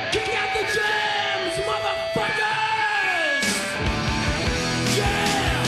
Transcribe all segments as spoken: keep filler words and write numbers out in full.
Kick out the jams, motherfuckers! Yeah!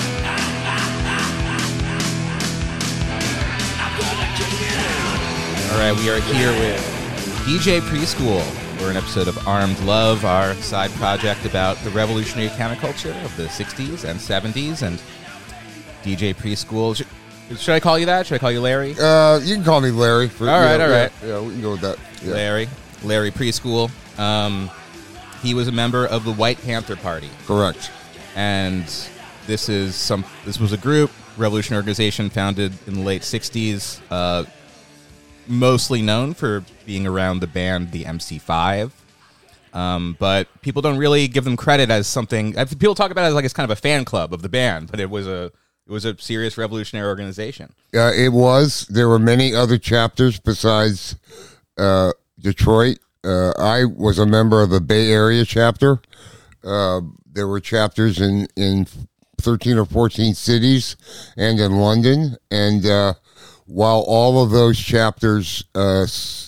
I'm gonna kick it out! All right, we are here with D J Preschool. We're an episode of Armed Love, our side project about the revolutionary counterculture of the sixties and seventies, and D J Preschool. Should, should I call you that? Should I call you Larry? Uh, you can call me Larry. For, all right, know, all yeah, right. Yeah, we can go with that. Yeah. Larry. Larry Preschool. Um, he was a member of the White Panther Party. Correct. And this is some. This was a group, revolutionary organization founded in the late sixties, uh, mostly known for being around the band the M C five. Um, but people don't really give them credit as something. People talk about it as like it's kind of a fan club of the band, but it was a it was a serious revolutionary organization. Yeah, uh, it was. There were many other chapters besides uh, Detroit. Uh, I was a member of the Bay Area chapter. Uh, there were chapters in, in thirteen or fourteen cities and in London. And uh, while all of those chapters uh,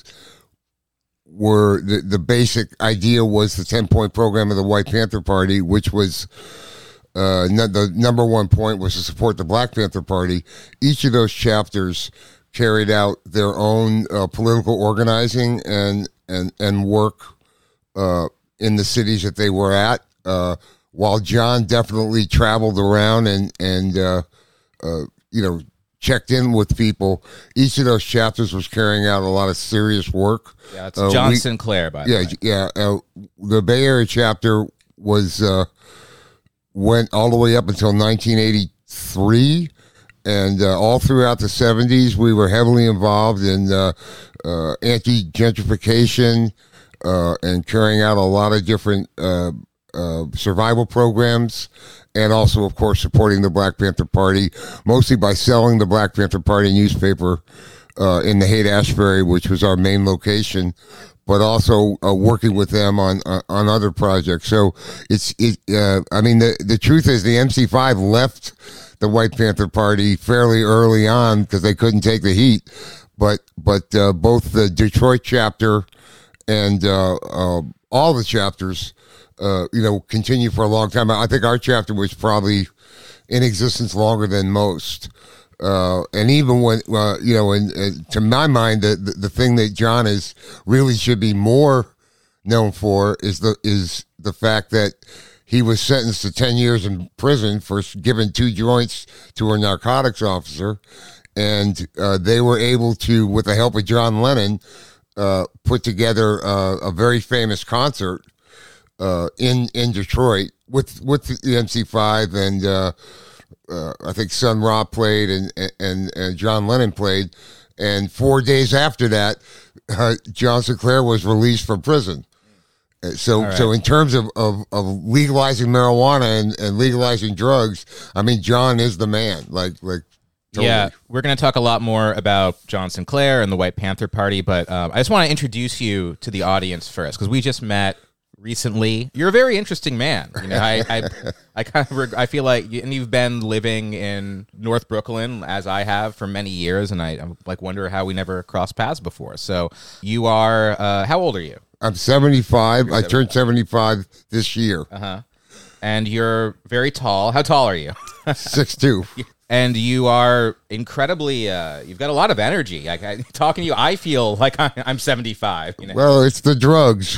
were, the, the basic idea was the ten-point program of the White Panther Party, which was, uh, no, the number one point was to support the Black Panther Party. Each of those chapters carried out their own uh, political organizing and and and work uh, in the cities that they were at. Uh, while John definitely traveled around and and uh, uh, you know checked in with people, each of those chapters was carrying out a lot of serious work. Yeah, it's uh, John we, Sinclair, by yeah, the way. Yeah, uh, the Bay Area chapter was uh, went all the way up until nineteen eighty-three. And uh, all throughout the seventies, we were heavily involved in uh, uh, anti-gentrification uh, and carrying out a lot of different uh, uh, survival programs, and also, of course, supporting the Black Panther Party, mostly by selling the Black Panther Party newspaper uh, in the Haight-Ashbury, which was our main location, but also uh, working with them on uh, on other projects. So it's it. Uh, I mean, the the truth is, the M C five left the White Panther Party fairly early on because they couldn't take the heat, but but uh, both the Detroit chapter and uh, uh, all the chapters, uh, you know, continue for a long time. I think our chapter was probably in existence longer than most. Uh, and even when, uh, you know, and, and to my mind, the, the the thing that John is really should be more known for is the is the fact that he was sentenced to ten years in prison for giving two joints to a narcotics officer, and uh, they were able to, with the help of John Lennon, uh, put together uh, a very famous concert uh, in in Detroit with with the M C five, and uh, uh, I think Sun Ra played and, and and John Lennon played, and four days after that, uh, John Sinclair was released from prison. So, right. so in terms of, of, of legalizing marijuana and, and legalizing drugs, I mean, John is the man. Like, like, totally. Yeah, we're going to talk a lot more about John Sinclair and the White Panther Party, but um, I just want to introduce you to the audience first because we just met recently. You're a very interesting man. You know, I, I, I kind of, reg- I feel like, you, and you've been living in North Brooklyn as I have for many years, and I, I like wonder how we never crossed paths before. So, you are, uh, how old are you? I'm seventy-five. I turned seventy-five this year. Uh-huh. And you're very tall. How tall are you? six two. And you are incredibly, uh, you've got a lot of energy. Like, I, talking to you, I feel like I'm, I'm seventy-five. You know? Well, it's the drugs.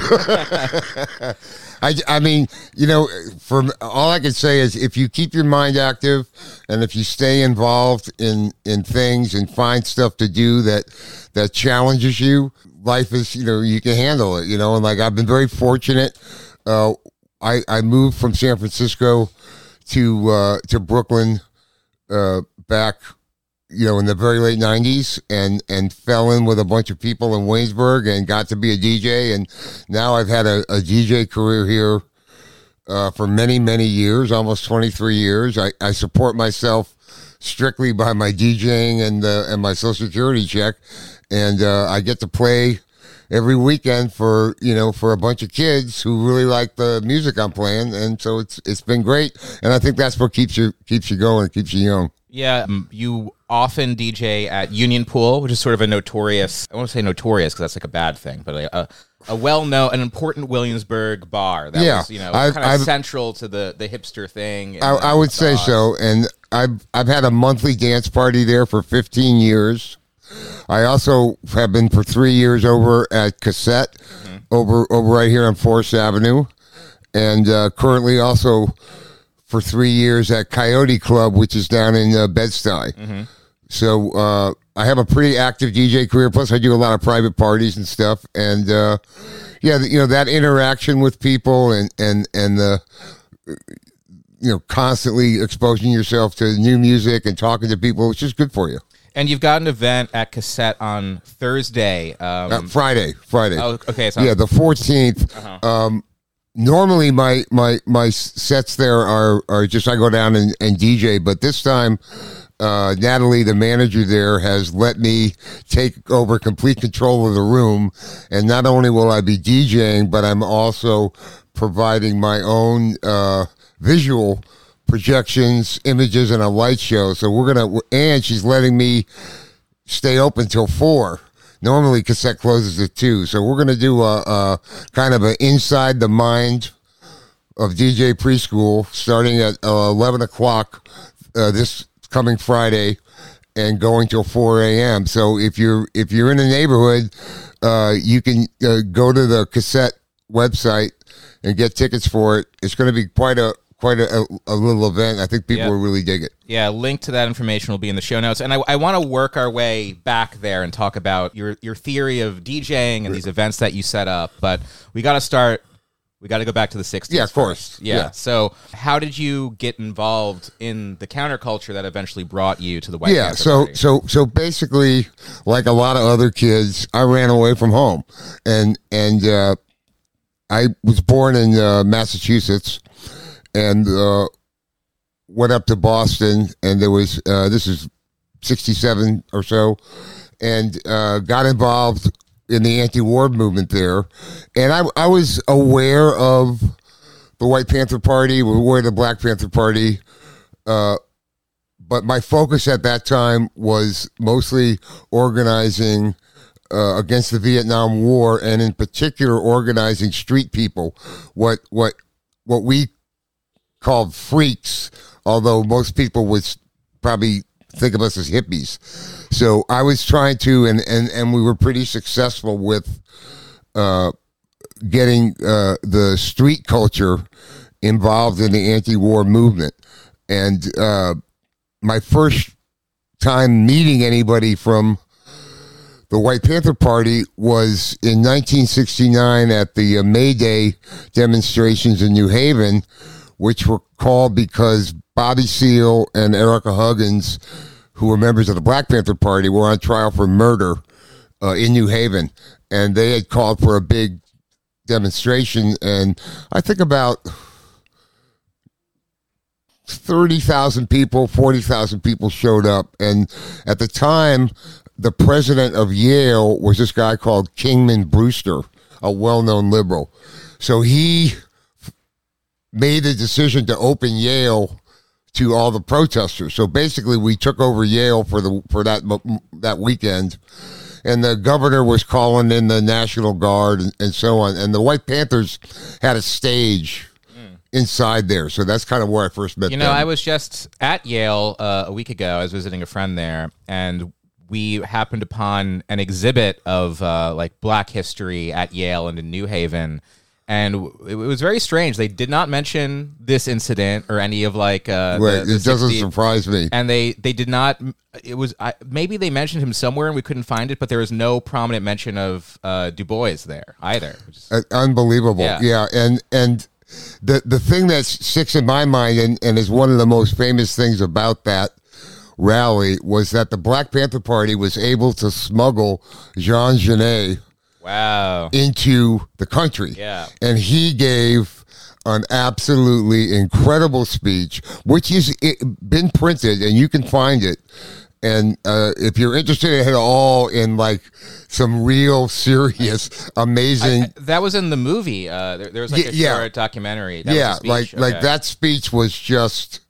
I, I mean, you know, from all I can say is if you keep your mind active and if you stay involved in, in things and find stuff to do that, that challenges you, life is, you know, you can handle it, you know, and like I've been very fortunate. Uh, I, I moved from San Francisco to, uh, to Brooklyn, uh, back, you know, in the very late nineties and, and fell in with a bunch of people in Waynesburg and got to be a D J. And now I've had a, a D J career here, uh, for many, many years, almost twenty-three years. I, I support myself strictly by my DJing and, uh, and my Social Security check. And, uh, I get to play every weekend for, you know, for a bunch of kids who really like the music I'm playing. And so it's, it's been great. And I think that's what keeps you, keeps you going, keeps you young. Yeah, um, you often D J at Union Pool, which is sort of a notorious, I want to say notorious because that's like a bad thing, but a, a, a well-known, an important Williamsburg bar that Yeah, was, you know, I've- kind of I've- central to the, the hipster thing. and I, the I would say sauce. so, and I've I've had a monthly dance party there for fifteen years. I also have been for three years over at Cassette, mm-hmm. over over right here on Forest Avenue, and uh, currently also for three years at Coyote Club, which is down in uh, Bed-Stuy. Mm-hmm. So uh, I have a pretty active D J career. Plus, I do a lot of private parties and stuff, and uh, yeah, you know that interaction with people and and and the. You know, constantly exposing yourself to new music and talking to people, it's just good for you. And you've got an event at Cassette on Thursday. Um, Uh, Friday, Friday. oh, okay. So Yeah, the fourteenth. Uh-huh. Um, normally, my my my sets there are are just I go down and, and D J, but this time, uh, Natalie, the manager there, has let me take over complete control of the room, and not only will I be DJing, but I'm also providing my own uh, visual projections, images, and a light show. So we're gonna, and she's letting me stay open till four. Normally, Cassette closes at two, so we're gonna do a, a kind of an inside the mind of D J preschool, starting at uh, eleven o'clock uh, this coming Friday, and going till four a.m. So if you're if you're in the neighborhood, uh, you can uh, go to the Cassette website and get tickets for it. It's going to be quite a quite a, a, a little event. I think people Yep. will really dig it. Yeah, link to that information will be in the show notes. And I, I want to work our way back there and talk about your, your theory of DJing and these events that you set up. But we got to start, we got to go back to the sixties. Yeah, of course. first. Yeah. Yeah. So how did you get involved in the counterculture that eventually brought you to the White Yeah, Panther so Party? so so basically, like a lot of other kids, I ran away from home, and and uh, I was born in uh, Massachusetts, and uh, went up to Boston, and there was uh, this is sixty-seven or so, and uh, got involved in the anti-war movement there, and I I was aware of the White Panther Party, aware of the Black Panther Party. Uh, But my focus at that time was mostly organizing uh, against the Vietnam War, and in particular, organizing street people. What what what we called freaks, although most people would probably think of us as hippies. So I was trying to, and and, and we were pretty successful with uh, getting uh, the street culture involved in the anti-war movement, and. Uh, My first time meeting anybody from the White Panther Party was in nineteen sixty-nine at the uh, May Day demonstrations in New Haven, which were called because Bobby Seale and Erica Huggins, who were members of the Black Panther Party, were on trial for murder uh, in New Haven. And they had called for a big demonstration, and I think about thirty thousand people, forty thousand people showed up. And at the time, the president of Yale was this guy called Kingman Brewster, a well-known liberal. So he made a decision to open Yale to all the protesters. So basically, we took over Yale for the for that that weekend. And the governor was calling in the National Guard and, and so on. And the White Panthers had a stage inside there, so that's kind of where I first met You know, them. I was just at Yale uh, a week ago. I was visiting a friend there, and we happened upon an exhibit of uh, like Black history at Yale and in New Haven, and it, it was very strange. They did not mention this incident or any of like uh, Right, the, the it doesn't sixty surprise me. And they they did not. It was I, maybe they mentioned him somewhere and we couldn't find it, but there was no prominent mention of uh, Du Bois there either. Which is, Uh, unbelievable, Yeah. yeah, and and. The the thing that sticks in my mind and, and is one of the most famous things about that rally was that the Black Panther Party was able to smuggle Jean Genet wow. into the country. Yeah. And he gave an absolutely incredible speech, which has been printed, and you can find it. And uh, if you're interested at all in like some real serious, amazing, I, I, that was in the movie. Uh, there, there was like Y- a yeah. short documentary. That yeah, was a like speech? like Okay. that speech was just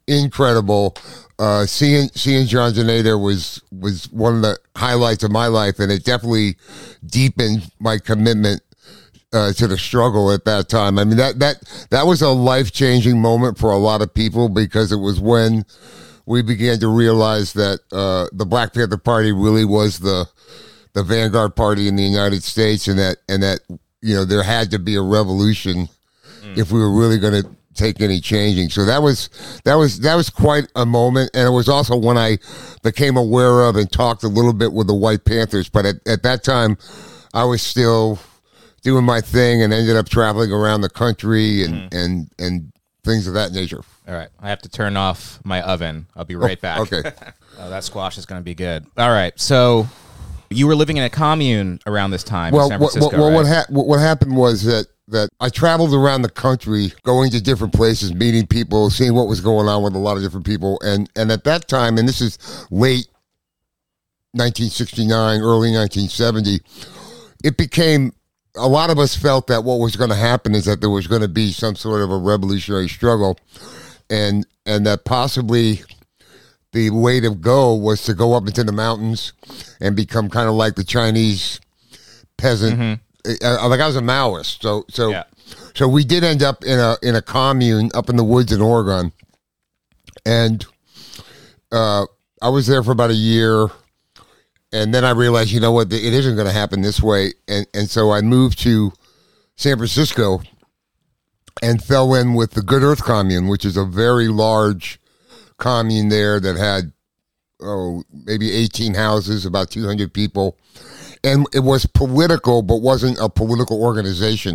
incredible. Uh, seeing seeing John Zenaida was was one of the highlights of my life, and it definitely deepened my commitment uh, to the struggle at that time. I mean, that that that was a life changing moment for a lot of people, because it was when we began to realize that uh, the Black Panther Party really was the the vanguard party in the United States, and that and that you know there had to be a revolution mm. if we were really going to take any changing. So that was that was that was quite a moment, and it was also when I became aware of and talked a little bit with the White Panthers. But at, at that time, I was still doing my thing and ended up traveling around the country and mm. and and things of that nature. All right, I have to turn off my oven. I'll be right oh, back. Okay. Oh, that squash is going to be good. All right, so you were living in a commune around this time well, in San Francisco, well, well right? what, ha- what happened was that that I traveled around the country, going to different places, meeting people, seeing what was going on with a lot of different people. And, and at that time, and this is late nineteen sixty-nine, early nineteen seventy, it became, a lot of us felt that what was going to happen is that there was going to be some sort of a revolutionary struggle, and and that possibly the way to go was to go up into the mountains and become kind of like the Chinese peasant. Mm-hmm. Uh, like I was a Maoist, so so yeah. so we did end up in a in a commune up in the woods in Oregon, and uh, I was there for about a year, and then I realized, you know what, it isn't going to happen this way, and and so I moved to San Francisco, and fell in with the Good Earth Commune, which is a very large commune there that had oh maybe eighteen houses, about two hundred people. And it was political, but wasn't a political organization.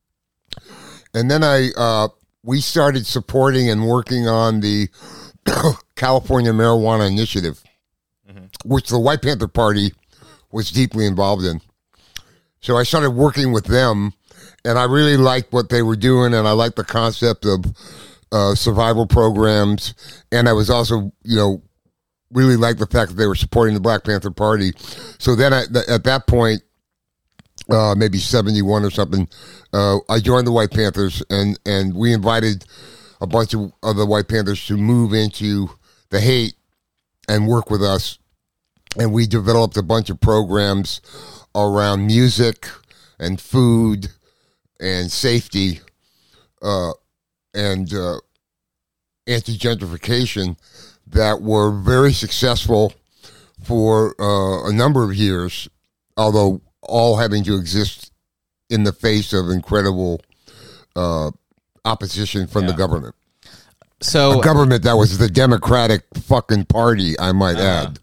And then I, uh, we started supporting and working on the California Marijuana Initiative, mm-hmm. which the White Panther Party was deeply involved in. So I started working with them, and I really liked what they were doing, and I liked the concept of uh, survival programs. And I was also, you know, really liked the fact that they were supporting the Black Panther Party. So then I, th- at that point, uh, maybe seventy-one or something, uh, I joined the White Panthers, and, and we invited a bunch of other White Panthers to move into the Haight and work with us. And we developed a bunch of programs around music and food and safety uh, and uh, anti-gentrification that were very successful for uh, a number of years, although all having to exist in the face of incredible uh, opposition from yeah. the government. So, a government that was the Democratic fucking party, I might uh, add.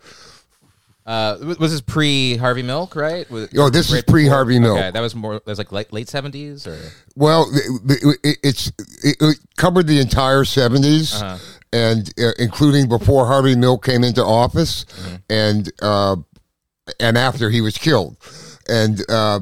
Uh, was this pre Harvey Milk, right? Was, oh, this right is pre Harvey Milk. Okay, that was more. That was like late late seventies, or well, it, it, it's it, it covered the entire seventies. Uh-huh. And uh, including before Harvey Milk came into office, mm-hmm. and uh, and after he was killed, and uh,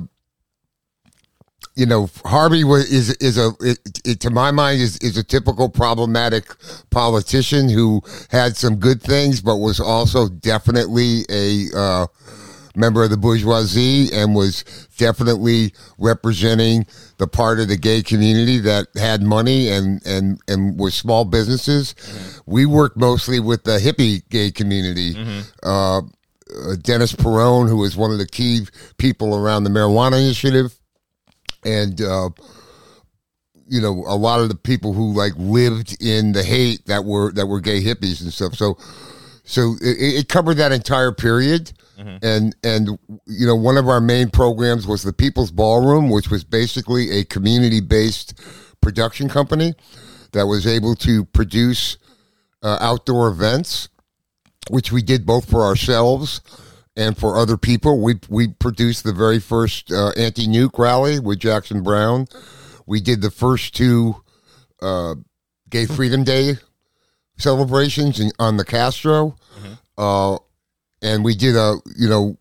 you know, Harvey was is is a it, it, to my mind is is a typical problematic politician who had some good things, but was also definitely a uh, member of the bourgeoisie and was definitely representing the part of the gay community that had money and, and, and was small businesses. Mm-hmm. We worked mostly with the hippie gay community. Mm-hmm. Uh, uh, Dennis Perone, who was one of the key people around the marijuana initiative. And, uh, you know, a lot of the people who like lived in the Haight that were, that were gay hippies and stuff. So, so it, it covered that entire period. Mm-hmm. And, and, you know, one of our main programs was the People's Ballroom, which was basically a community-based production company that was able to produce uh, outdoor events, which we did both for ourselves and for other people. We we produced the very first uh, anti-nuke rally with Jackson Brown. We did the first two uh, Gay Freedom Day celebrations in, on the Castro. Mm-hmm. Uh, and we did a, you know,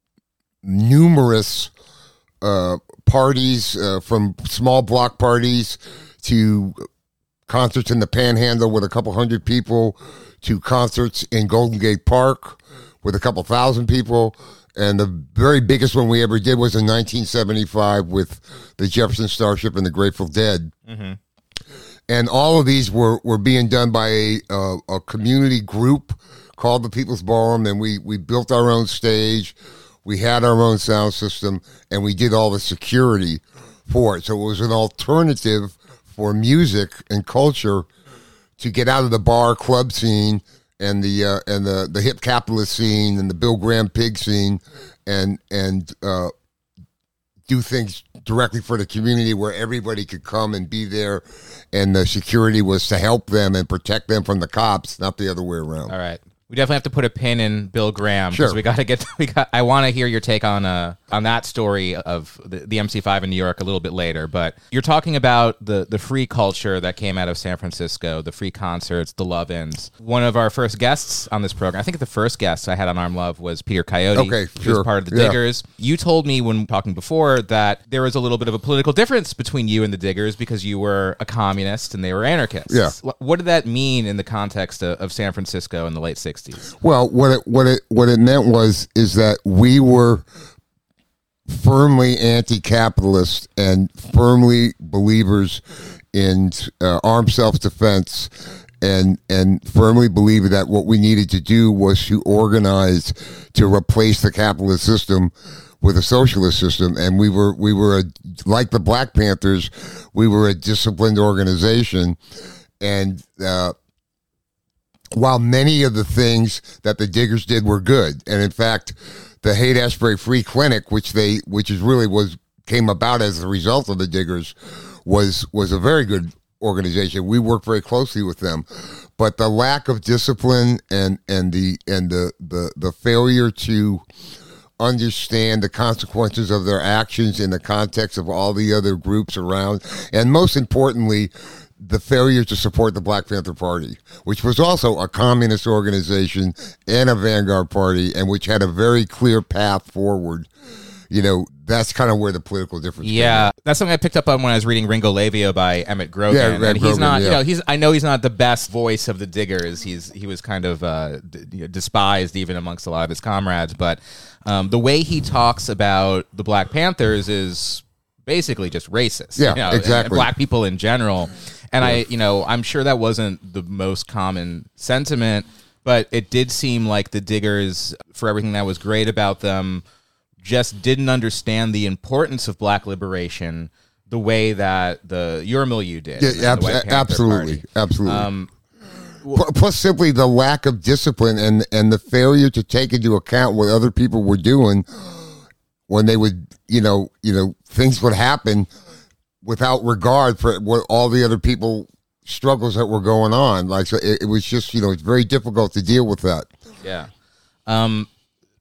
numerous uh, parties uh, from small block parties to concerts in the Panhandle with a couple hundred people to concerts in Golden Gate Park with a couple thousand people. And the very biggest one we ever did was in nineteen seventy-five with the Jefferson Starship and the Grateful Dead. Mm-hmm. and all of these were, were being done by a, a, a community group called the People's Ballroom, and we, we built our own stage, we had our own sound system, and we did all the security for it. So it was an alternative for music and culture to get out of the bar club scene and the uh, and the, the hip capitalist scene and the Bill Graham pig scene, and and uh, do things directly for the community where everybody could come and be there, and the security was to help them and protect them from the cops, not the other way around. All right. We definitely have to put a pin in Bill Graham because Sure. we got to get. We got. I want to hear your take on uh on that story of the, the M C five in New York a little bit later. But you're talking about the the free culture that came out of San Francisco, the free concerts, the love-ins. One of our first guests on this program, I think the first guest I had on Arm Love was Peter Coyote, Okay, who sure. was part of the Yeah. Diggers. You told me when talking before that there was a little bit of a political difference between you and the Diggers because you were a communist and they were anarchists. Yeah. What, what did that mean in the context of, of San Francisco in the late sixties? Well, what it what it what it meant was is that we were firmly anti-capitalist and firmly believers in uh, armed self-defense, and and firmly believed that what we needed to do was to organize to replace the capitalist system with a socialist system. And we were we were a, like the Black Panthers, we were a disciplined organization, and uh, while many of the things that the Diggers did were good, and in fact, the Haight-Ashbury Free Clinic, which they, which is really was came about as a result of the Diggers, was was a very good organization. We worked very closely with them, but the lack of discipline and and the and the the, the failure to understand the consequences of their actions in the context of all the other groups around, and most importantly, the failure to support the Black Panther Party, which was also a communist organization and a vanguard party, and which had a very clear path forward. You know, that's kind of where the political difference. Yeah, that's something I picked up on when I was reading Ringo Lavio by Emmett Grogan. Yeah, Emmett and he's Grogan, not, you yeah. know, he's. I know he's not the best voice of the Diggers. He's he was kind of uh, d- you know, despised even amongst a lot of his comrades. But um, the way he talks about the Black Panthers is basically just racist. Yeah, you know, and- exactly. And Black people in general. And I, you know, I'm sure that wasn't the most common sentiment, but it did seem like the Diggers, for everything that was great about them, just didn't understand the importance of Black liberation the way that the your milieu did. Yeah, and the ab- White Panther absolutely, Party. absolutely. Um, Pl- Plus, simply the lack of discipline and and the failure to take into account what other people were doing when they would, you know, you know, things would happen without regard for what all the other people struggles that were going on. Like, so it, it was just, you know, it's very difficult to deal with that. Yeah. Um,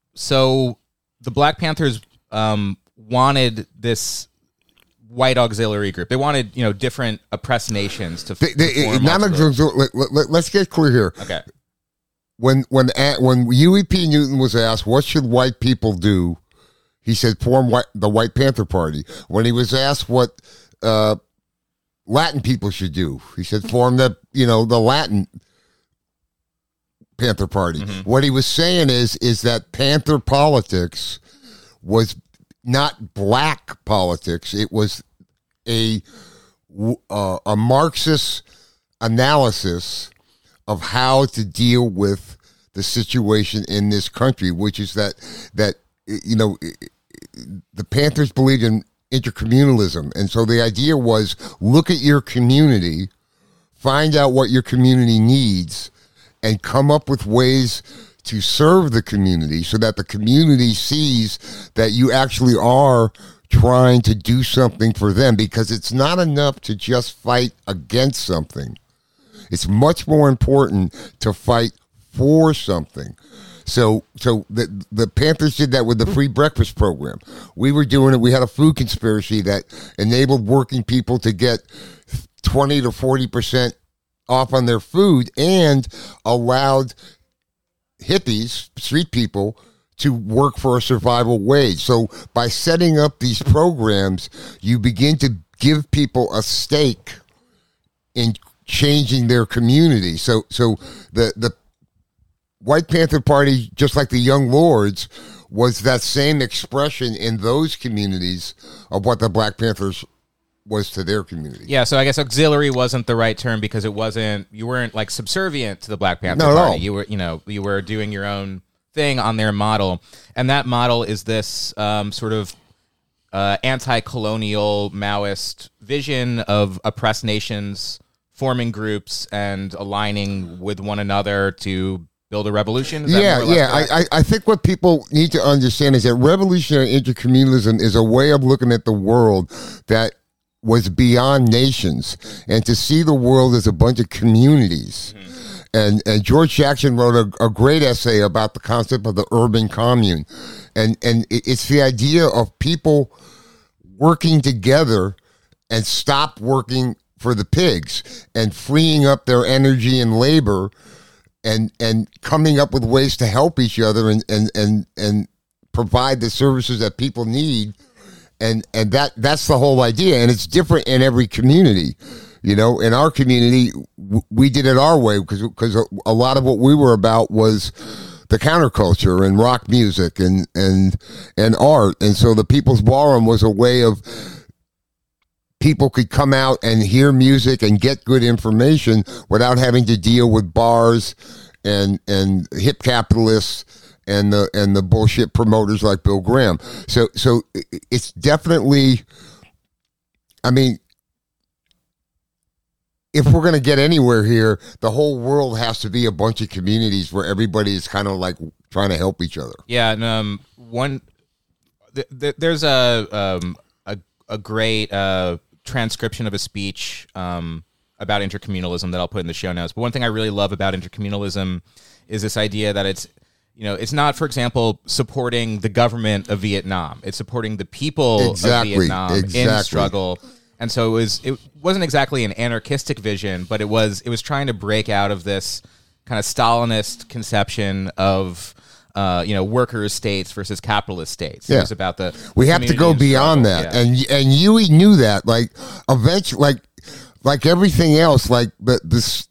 so the Black Panthers um, wanted this white auxiliary group. They wanted, you know, different oppressed nations to, They, they, to form not onto a, the- let, let, let, let's get clear here. Okay. When when a- when Huey P. Newton was asked what should white people do, he said form white, the White Panther Party. When he was asked what uh, Latin people should do, he said form the you know the Latin Panther Party. Mm-hmm. What he was saying is is that Panther politics was not black politics. It was a uh, a Marxist analysis of how to deal with the situation in this country, which is that that you know the Panthers believed in intercommunalism, and so the idea was look at your community, find out what your community needs, and come up with ways to serve the community so that the community sees that you actually are trying to do something for them, because it's not enough to just fight against something. It's much more important to fight for something. So so the the Panthers did that with the free breakfast program. We were doing it. We had a food conspiracy that enabled working people to get twenty to forty percent off on their food and allowed hippies, street people, to work for a survival wage. So by setting up these programs, you begin to give people a stake in changing their community. So so the the White Panther Party, just like the Young Lords, was that same expression in those communities of what the Black Panthers was to their community. Yeah, so I guess auxiliary wasn't the right term because it wasn't, you weren't like subservient to the Black Panther Not at Party. all. You were, you know, you were doing your own thing on their model. And that model is this um, sort of uh, anti-colonial Maoist vision of oppressed nations forming groups and aligning with one another to build a revolution. Is that Yeah, more or less yeah. correct? I, I I think what people need to understand is that revolutionary intercommunalism is a way of looking at the world that was beyond nations, and to see the world as a bunch of communities. Mm-hmm. And and George Jackson wrote a, a great essay about the concept of the urban commune, and and it, it's the idea of people working together and stop working for the pigs and freeing up their energy and labor, and and coming up with ways to help each other and and and and provide the services that people need. And and that that's the whole idea, and it's different in every community. You know, in our community, w- we did it our way because because a, a lot of what we were about was the counterculture and rock music and and and art, and so the People's Ballroom was a way of people could come out and hear music and get good information without having to deal with bars and and hip capitalists and the and the bullshit promoters like Bill Graham. So so it's definitely, I mean, if we're going to get anywhere here, the whole world has to be a bunch of communities where everybody is kind of like trying to help each other. Yeah, and um, one th- th- there's a um a a great uh transcription of a speech um about intercommunalism that I'll put in the show notes. But one thing I really love about intercommunalism is this idea that it's, you know, it's not, for example, supporting the government of Vietnam. It's supporting the people Exactly, of Vietnam exactly. in struggle. And so it was it wasn't exactly an anarchistic vision, but it was it was trying to break out of this kind of Stalinist conception of uh, you know, workers' states versus capitalist states. Yeah. It was about the We have to community go and beyond struggle. that, Yeah. and and Huey knew that. Like eventually, like like everything else, like the this.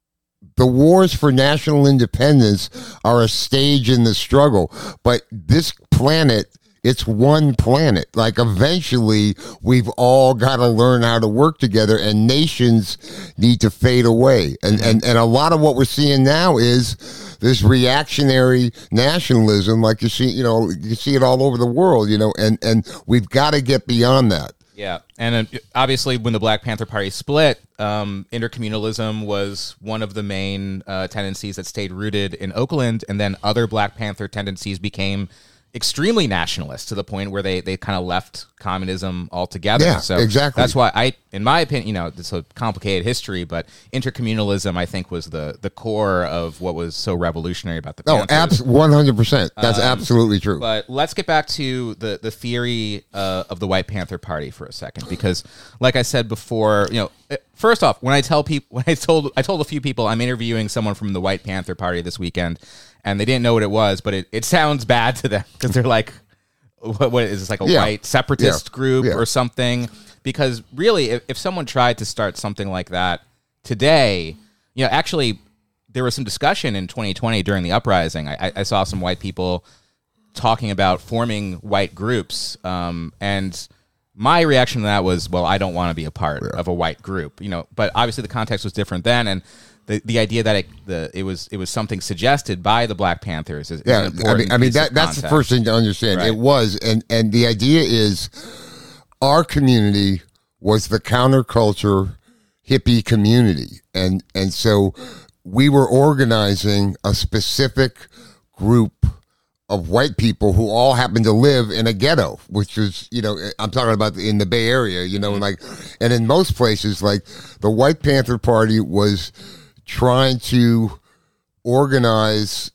The wars for national independence are a stage in the struggle, but this planet, it's one planet. Like eventually we've all got to learn how to work together, and nations need to fade away. And, mm-hmm. and, and a lot of what we're seeing now is this reactionary nationalism, like you see, you know, you see it all over the world, you know, and, and we've got to get beyond that. Yeah, and uh, obviously when the Black Panther Party split, um, intercommunalism was one of the main uh, tendencies that stayed rooted in Oakland, and then other Black Panther tendencies became extremely nationalist to the point where they, they kind of left communism altogether. Yeah, so exactly. That's why I, in my opinion, you know, it's a complicated history, but intercommunalism, I think, was the the core of what was so revolutionary about the No, Panthers. abs- one hundred percent. That's Um, absolutely true. But let's get back to the the theory uh, of the White Panther Party for a second, because, like I said before, you know, eh, first off, when I tell people, when I told I told a few people I'm interviewing someone from the White Panther Party this weekend, and they didn't know what it was, but it, it sounds bad to them because they're like, what, what is this, like a Yeah. white separatist Yeah. group Yeah. or something? Because really, if, if someone tried to start something like that today, you know, actually, there was some discussion in twenty twenty during the uprising. I, I saw some white people talking about forming white groups, um, and my reaction to that was, well, I don't want to be a part Yeah. of a white group, you know. But obviously, the context was different then, and the the idea that it the it was it was something suggested by the Black Panthers is, is Yeah, an I mean, important I mean piece that of that's the context. first thing to understand. Right. It was, and and the idea is, our community was the counterculture hippie community, and and so we were organizing a specific group of white people who all happened to live in a ghetto, which was, you know, I'm talking about in the Bay Area, you know, and like, and in most places, like the White Panther Party was trying to organize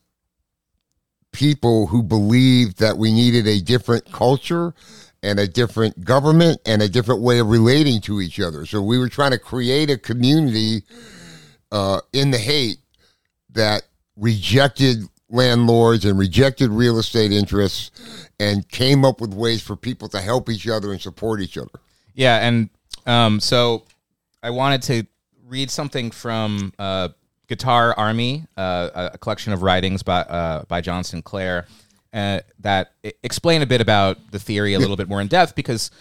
people who believed that we needed a different culture and a different government and a different way of relating to each other. So we were trying to create a community uh, in the hate that rejected landlords and rejected real estate interests and came up with ways for people to help each other and support each other. Yeah, and um, so I wanted to read something from uh, Guitar Army, uh, a collection of writings by uh, by John Sinclair uh, that explain a bit about the theory a little bit more in depth, because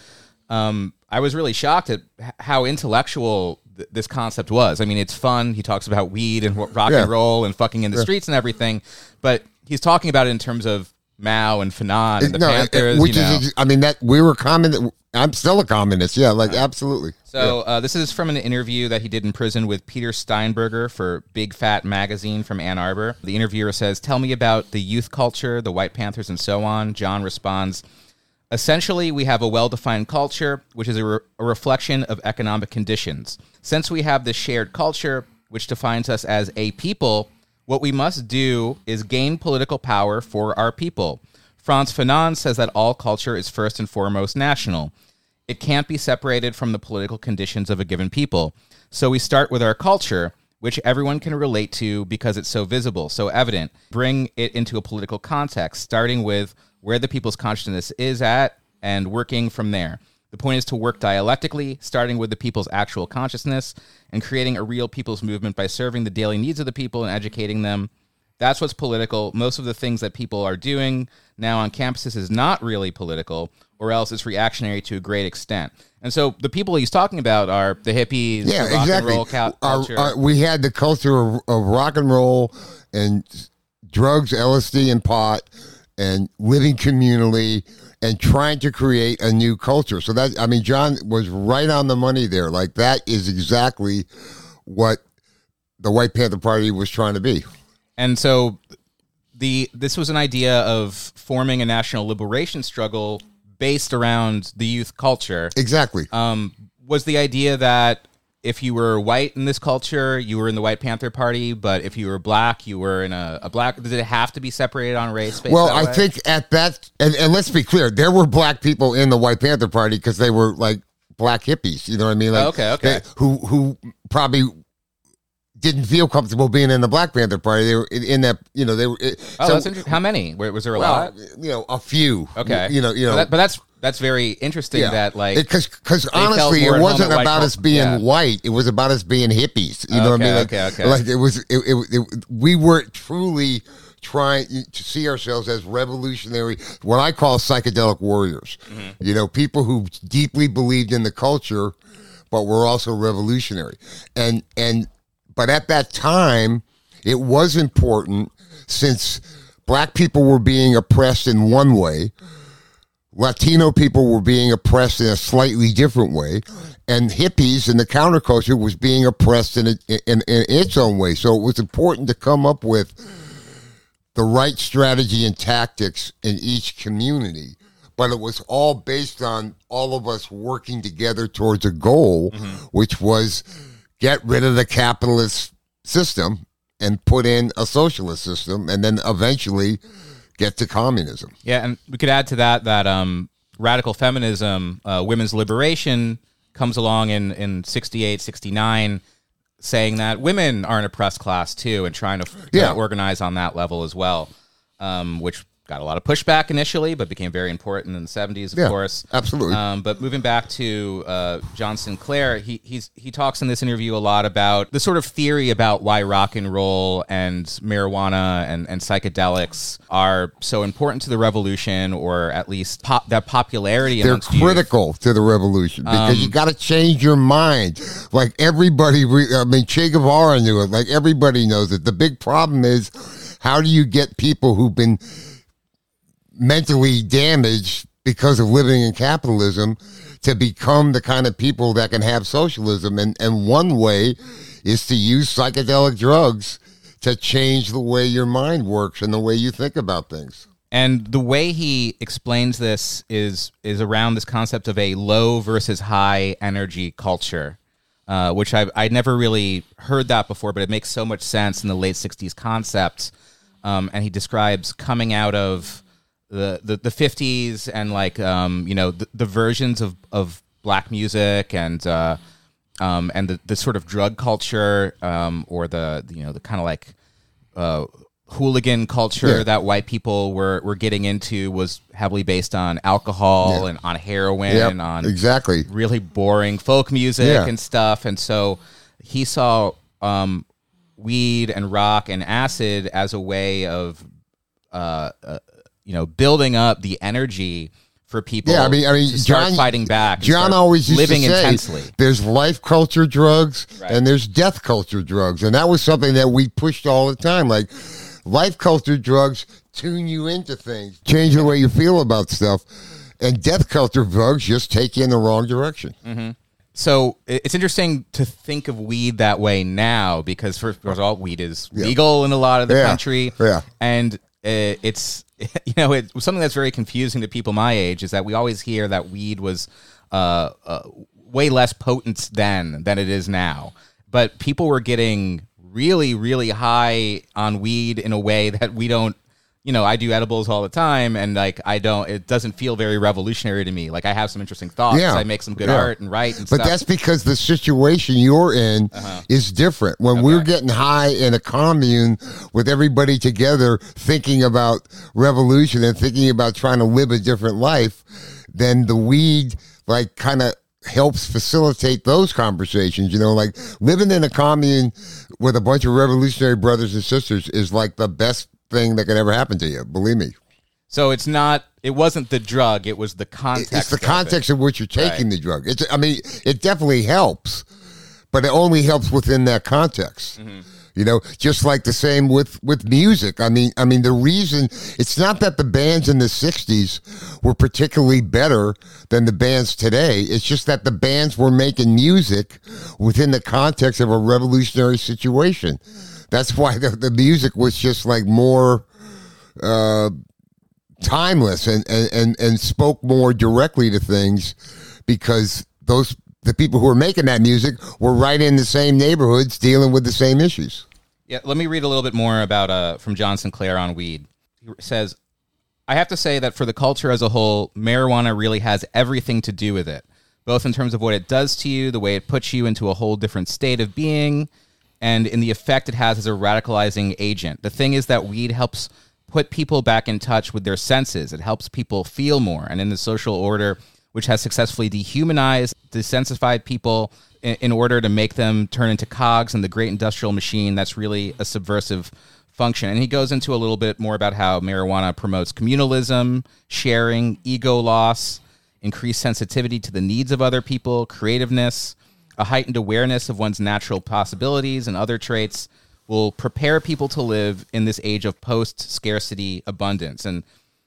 um, I was really shocked at h- how intellectual th- this concept was. I mean, it's fun. He talks about weed and w- rock Yeah. and roll and fucking in the Yeah. streets and everything, but he's talking about it in terms of Mao and Fanon and the No, it- Panthers. which you know. is, ex- I mean, that we were communist. I'm still a communist. Yeah, like absolutely. So uh, this is from an interview that he did in prison with Peter Steinberger for Big Fat Magazine from Ann Arbor. The interviewer says, "Tell me about the youth culture, the White Panthers, and so on." John responds, "Essentially, we have a well-defined culture, which is a, re- a reflection of economic conditions. Since we have this shared culture, which defines us as a people, what we must do is gain political power for our people. Frantz Fanon says that all culture is first and foremost national. It can't be separated from the political conditions of a given people. So we start with our culture, which everyone can relate to because it's so visible, so evident. Bring it into a political context, starting with where the people's consciousness is at and working from there. The point is to work dialectically, starting with the people's actual consciousness and creating a real people's movement by serving the daily needs of the people and educating them. That's what's political. Most of the things that people are doing now on campuses is not really political, or else it's reactionary to a great extent." And so the people he's talking about are the hippies, Yeah, the rock exactly. and roll cal- Our- culture. our- we had the culture of, of rock and roll and drugs, L S D and pot, and living communally and trying to create a new culture. So that, I mean, John was right on the money there. Like that is exactly what the White Panther Party was trying to be. And so the this was an idea of forming a national liberation struggle based around the youth culture. Exactly. Um, was the idea that if you were white in this culture, you were in the White Panther Party, but if you were black, you were in a, a black... Did it have to be separated on race? based Well, that I way? think at that, and, and let's be clear, there were black people in the White Panther Party because they were like black hippies. You know what I mean? Like, Oh, okay, okay. they- who who probably didn't feel comfortable being in the Black Panther Party. They were in, in that. You know, they were. It, Oh, so- that's interesting. How many? Were- Was there a well, lot? you know, a few. Okay. You know, you know. But, that, but that's that's very interesting that, like... because because felt honestly, more it at home wasn't at white about cul- us being yeah. white. It was about us being hippies. You know what I Okay, mean? Like, okay, okay. like it was. It, it, it, we weren't truly trying to see ourselves as revolutionary, what I call psychedelic warriors. Mm-hmm. You know, people who deeply believed in the culture, but were also revolutionary. And and but at that time, it was important since black people were being oppressed in one way. Latino people were being oppressed in a slightly different way, and hippies and the counterculture was being oppressed in, a, in, in its own way. So it was important to come up with the right strategy and tactics in each community, but it was all based on all of us working together towards a goal, mm-hmm. which was get rid of the capitalist system and put in a socialist system, and then eventually get to communism. Yeah, and we could add to that that um, radical feminism, uh, women's liberation, comes along in, in sixty-eight, sixty-nine, saying that women are an oppressed class too, and trying to uh, Yeah. organize on that level as well, um, which got a lot of pushback initially, but became very important in the seventies, of Yeah, course. absolutely. Um, but moving back to uh, John Sinclair, he he's, he talks in this interview a lot about the sort of theory about why rock and roll and marijuana and, and psychedelics are so important to the revolution, or at least pop, that popularity They're amongst youth. critical to the revolution because Um, you got to change your mind. Like everybody, re- I mean, Che Guevara knew it. Like everybody knows it. The big problem is how do you get people who've been mentally damaged because of living in capitalism to become the kind of people that can have socialism? And, and one way is to use psychedelic drugs to change the way your mind works and the way you think about things. And the way he explains this is is around this concept of a low versus high energy culture, uh, which I've, I'd never really heard that before, but it makes so much sense in the late sixties concept. Um, and he describes coming out of the, the, the fifties and like, um, you know, the, the versions of, of black music and uh, um, and the, the sort of drug culture um, or the, you know, the kind of like... Uh, hooligan culture Yeah. that white people were, were getting into was heavily based on alcohol Yeah. and on heroin Yep, and on exactly. really boring folk music Yeah. and stuff. And so he saw um, weed and rock and acid as a way of, uh, uh, you know, building up the energy for people Yeah, I mean, I mean, to start John- fighting back. and John start always used living to say, intensely. there's life culture drugs Right. and there's death culture drugs. And that was something that we pushed all the time. Like, life culture drugs tune you into things, change the way you feel about stuff. And death culture drugs just take you in the wrong direction. Mm-hmm. So it- it's interesting to think of weed that way now because, first of all, weed is Yeah. legal in a lot of the Yeah. country. Yeah. And uh, it's, you know, it, something that's very confusing to people my age is that we always hear that weed was uh, uh, way less potent then than it is now. But people were getting really, really high on weed in a way that we don't, you know, I do edibles all the time, and like I don't, it doesn't feel very revolutionary to me. Like I have some interesting thoughts, Yeah. I make some good Yeah. art and write and But stuff. that's because the situation you're in Uh-huh. is different. When Okay. we're getting high in a commune with everybody together thinking about revolution and thinking about trying to live a different life, then the weed like kind of helps facilitate those conversations. You know, like living in a commune with a bunch of revolutionary brothers and sisters is like the best thing that could ever happen to you. Believe me. So it's not, it wasn't the drug, it was the context. It's the of it. context in which you're taking Right. the drug. It's, I mean, it definitely helps, but it only helps within that context. Mm-hmm. You know, just like the same with, with music. I mean, I mean, the reason it's not that the bands in the sixties were particularly better than the bands today. It's just that the bands were making music within the context of a revolutionary situation. That's why the, the music was just like more uh, timeless and, and, and, and spoke more directly to things because those the people who were making that music were right in the same neighborhoods dealing with the same issues. Yeah, let me read a little bit more about uh, from John Sinclair on weed. He says, I have to say that for the culture as a whole, marijuana really has everything to do with it, both in terms of what it does to you, the way it puts you into a whole different state of being, and in the effect it has as a radicalizing agent. The thing is that weed helps put people back in touch with their senses. It helps people feel more. And in the social order, which has successfully dehumanized, desensified people in, in order to make them turn into cogs in the great industrial machine, that's really a subversive function. And he goes into a little bit more about how marijuana promotes communalism, sharing, ego loss, increased sensitivity to the needs of other people, creativeness, a heightened awareness of one's natural possibilities and other traits will prepare people to live in this age of post-scarcity abundance. And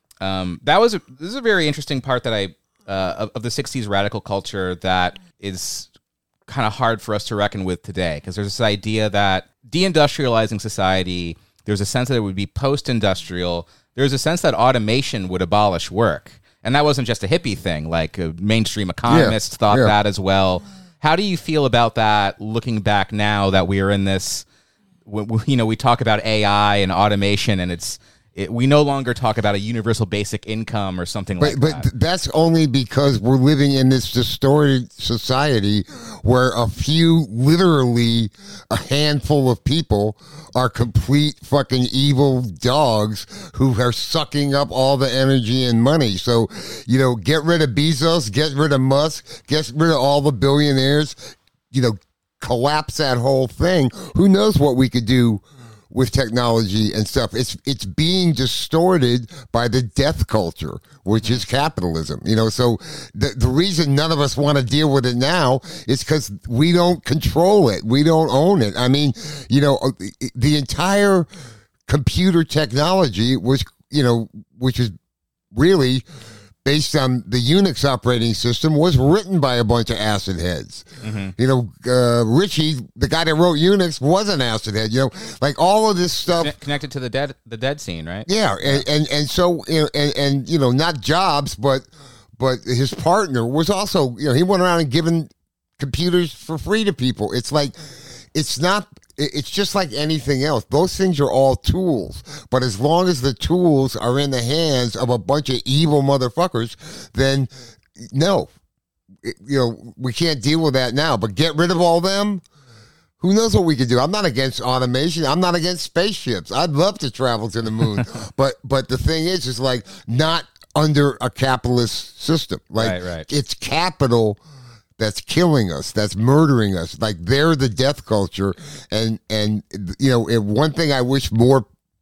um, that was a, this is a very interesting part that I uh, of, of the sixties radical culture that is kind of hard for us to reckon with today, because there's this idea that deindustrializing society, there's a sense that it would be post-industrial. There's a sense that automation would abolish work. And that wasn't just a hippie thing. Like uh, mainstream economists Yeah, thought yeah. that as well. How do you feel about that looking back now that we are in this, w- w- you know, we talk about A I and automation and it's, it, we no longer talk about a universal basic income or something But like but that. th- that's only because we're living in this distorted society where a few, literally a handful of people are complete fucking evil dogs who are sucking up all the energy and money. So, you know, get rid of Bezos, get rid of Musk, get rid of all the billionaires, you know, collapse that whole thing. Who knows what we could do with technology and stuff. It's it's being distorted by the death culture, which is capitalism. You know, so the the reason none of us want to deal with it now is because we don't control it. We don't own it. I mean, you know, the entire computer technology was, you know, which is really based on the Unix operating system, was written by a bunch of acid heads. Mm-hmm. You know, uh, Richie, the guy that wrote Unix, was an acid head. You know, like all of this stuff. Conne- Connected to the dead, the dead scene, right? Yeah, and and, and so you know, and and you know, not Jobs, but but his partner was also, you know, he went around and giving computers for free to people. It's like, it's not. It's just like anything else. Those things are all tools. But as long as the tools are in the hands of a bunch of evil motherfuckers, then no, It- you know, we can't deal with that now. But get rid of all them. Who knows what we could do? I'm not against automation. I'm not against spaceships. I'd love to travel to the moon. but but the thing is, is like not under a capitalist system. Like Right, right. it's capital that's killing us, that's murdering us. Like they're the death culture. And, and you know, if one thing I wish more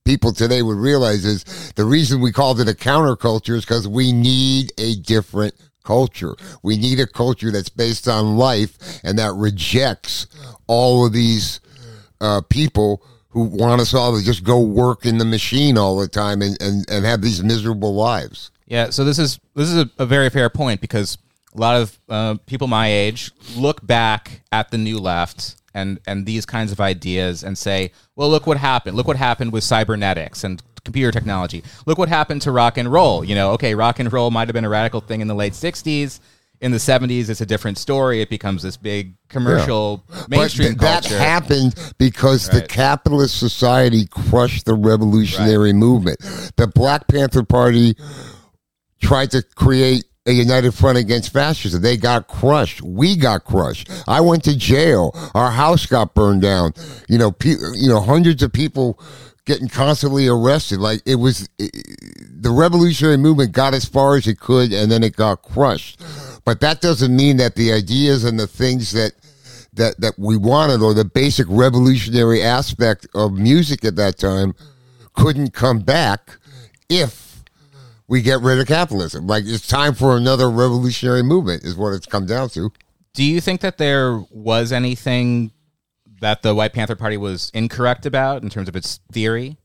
people today would realize is the reason we called it a counterculture is because we need a different culture. We need a culture that's based on life and that rejects all of these uh, people who want us all to just go work in the machine all the time and, and, and have these miserable lives. Yeah, so this is this is a, a very fair point, because a lot of uh, people my age look back at the New Left and and these kinds of ideas and say, well, look what happened. Look what happened with cybernetics and computer technology. Look what happened to rock and roll. You know, okay, rock and roll might have been a radical thing in the late sixties. In the seventies, it's a different story. It becomes this big commercial yeah. mainstream but th- culture. That happened because right. the capitalist society crushed the revolutionary right. movement. The Black Panther Party tried to create a united front against fascism. They got crushed. We got crushed. I went to jail. Our house got burned down. You know, pe- you know, hundreds of people getting constantly arrested. Like it was, it, the revolutionary movement got as far as it could, and then it got crushed. But that doesn't mean that the ideas and the things that that that we wanted, or the basic revolutionary aspect of music at that time, couldn't come back if we get rid of capitalism. Like, it's time for another revolutionary movement is what it's come down to. Do you think that there was anything that the White Panther Party was incorrect about in terms of its theory?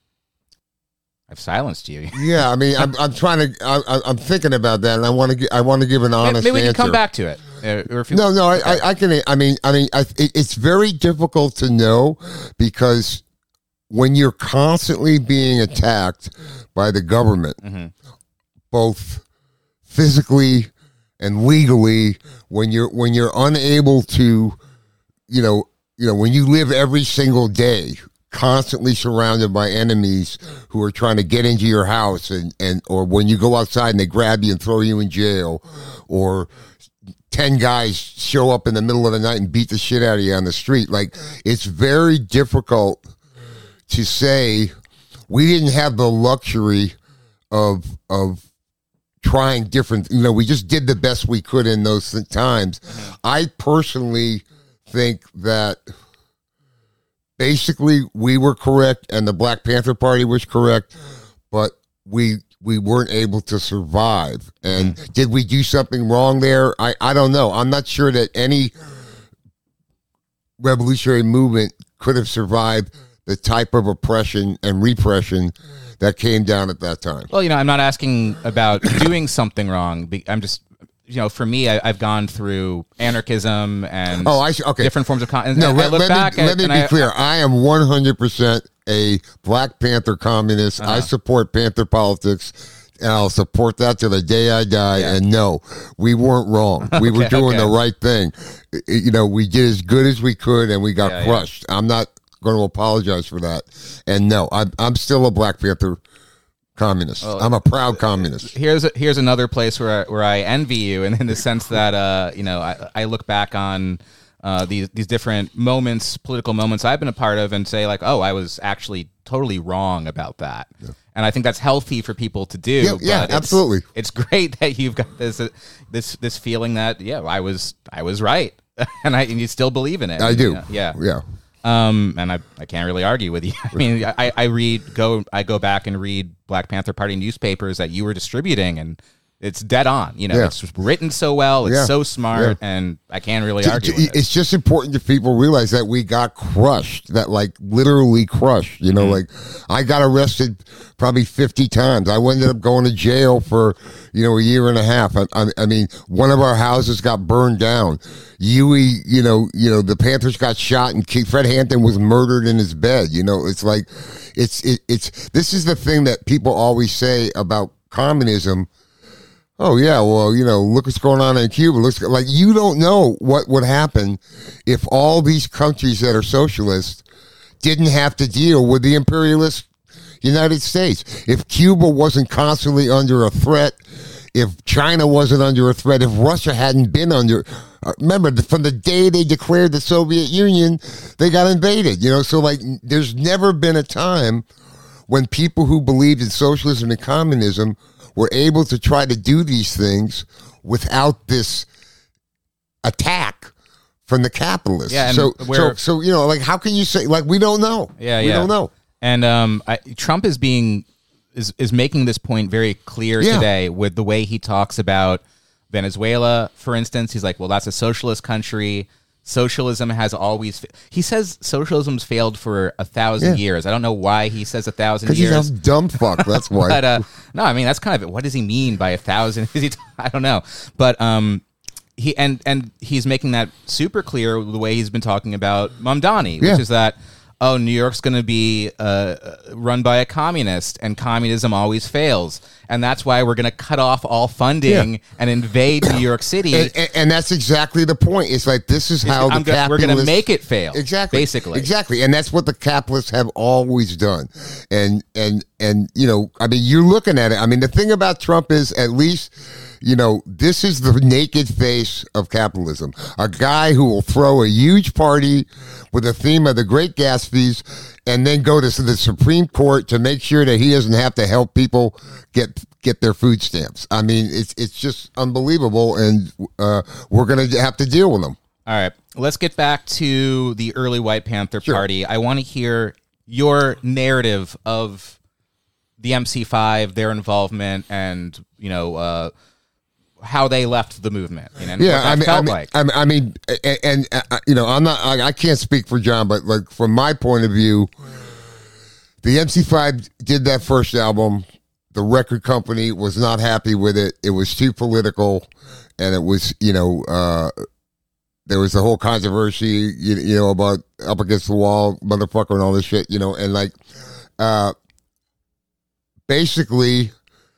I've silenced you. Yeah, I mean, I'm, I'm trying to, I, I'm thinking about that, and I want to, I want to give an honest Maybe we answer. can come back to it. Uh, or if you, no, no, okay. I, I, I can. I mean, I mean, I, it, it's very difficult to know, because when you're constantly being attacked by the government, mm-hmm. both physically and legally, when you're when you're unable to, you know, you know, when you live every single day constantly surrounded by enemies who are trying to get into your house, and, and or when you go outside and they grab you and throw you in jail, or ten guys show up in the middle of the night and beat the shit out of you on the street. Like, it's very difficult to say we didn't have the luxury of of trying different, you know, we just did the best we could in those times. Mm-hmm. I personally think that basically we were correct and the Black Panther Party was correct, but we we weren't able to survive. And mm-hmm. did we do something wrong there? I, I don't know. I'm not sure that any revolutionary movement could have survived the type of oppression and repression that came down at that time. Well, you know, I'm not asking about doing something wrong. I'm just, you know, for me, I, I've gone through anarchism and oh, I see. Okay. different forms of... Con- and, no, and let, I look let back me, at, let me be I, clear. I am one hundred percent a Black Panther communist. Uh-huh. I support Panther politics, and I'll support that till the day I die. Yeah. And no, we weren't wrong. We okay, were doing okay. the right thing. You know, we did as good as we could, and we got yeah, crushed. Yeah. I'm not going to apologize for that. And no, I'm, I'm still a Black Panther communist. Well, I'm a proud communist. Here's a, here's another place where I, where I envy you, and in the sense that uh, you know, I, I look back on uh, these these different moments, political moments I've been a part of, and say like, oh, I was actually totally wrong about that. Yeah. And I think that's healthy for people to do. Yeah, yeah it's, absolutely. It's great that you've got this uh, this this feeling that yeah, I was I was right, and I and you still believe in it. I do. You know? Yeah. Yeah. Um, and I, I can't really argue with you. I mean, I, I read, go, I go back and read Black Panther Party newspapers that you were distributing, and it's dead on. You know, yeah. It's written so well, it's yeah. so smart, yeah. and I can't really to, argue to, with it. It's just important to people realize that we got crushed, that like literally crushed. You know, mm-hmm. like I got arrested probably fifty times. I ended up going to jail for, you know, a year and a half. I, I, I mean, one of our houses got burned down. Huey, you know, you know, the Panthers got shot, and Fred Hampton was murdered in his bed. You know, it's like, it's, it, it's, this is the thing that people always say about communism. Oh yeah, well, you know, look what's going on in Cuba. Looks like you don't know what would happen if all these countries that are socialist didn't have to deal with the imperialist United States. If Cuba wasn't constantly under a threat, if China wasn't under a threat, if Russia hadn't been under, uh, remember, from the day they declared the Soviet Union, they got invaded, you know, so like there's never been a time when people who believed in socialism and communism were able to try to do these things without this attack from the capitalists. Yeah, and so, so, so, you know, like, how can you say, like, we don't know. Yeah, we yeah. don't know. And um, I, Trump is being is is making this point very clear Yeah. today with the way he talks about Venezuela, for instance. He's like, well, that's a socialist country. Socialism has always. Fa-. He says socialism's failed for a thousand Yeah. years. I don't know why he says a thousand Because years. he's a dumb fuck. That's why. But uh, no, I mean that's kind of it. What does he mean by a thousand? Is he? T- I don't know. But um, he and and he's making that super clear the way he's been talking about Mamdani, which Yeah. is that oh, New York's going to be uh, run by a communist, and communism always fails, and that's why we're going to cut off all funding Yeah. and invade New York City. And, and, and that's exactly the point. It's like this is how I'm the go- we're going to capitalists- make it fail. Exactly. basically. Exactly. And that's what the capitalists have always done. And and and you know, I mean, you're looking at it. I mean, the thing about Trump is at least, you know, this is the naked face of capitalism. A guy who will throw a huge party with a theme of the great Gatsby's and then go to the Supreme Court to make sure that he doesn't have to help people get get their food stamps. I mean, it's it's just unbelievable, and uh, we're going to have to deal with them. All right, let's get back to the early White Panther Sure. Party. I want to hear your narrative of the M C five, their involvement, and you know uh, how they left the movement. You know, and Yeah, what that I mean, felt I mean, like. I mean, I mean, and, and uh, you know, I'm not, I, I can't speak for John, but like from my point of view, the M C five did that first album. The record company was not happy with it. It was too political, and it was, you know, uh, there was the whole controversy, you, you know, about Up Against the Wall, motherfucker, and all this shit, you know, and like, uh, basically,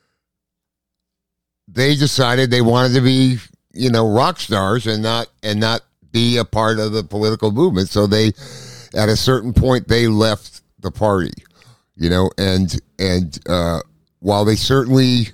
they decided they wanted to be, you know, rock stars and not and not be a part of the political movement. So they, at a certain point, they left the party, you know, and and uh, while they certainly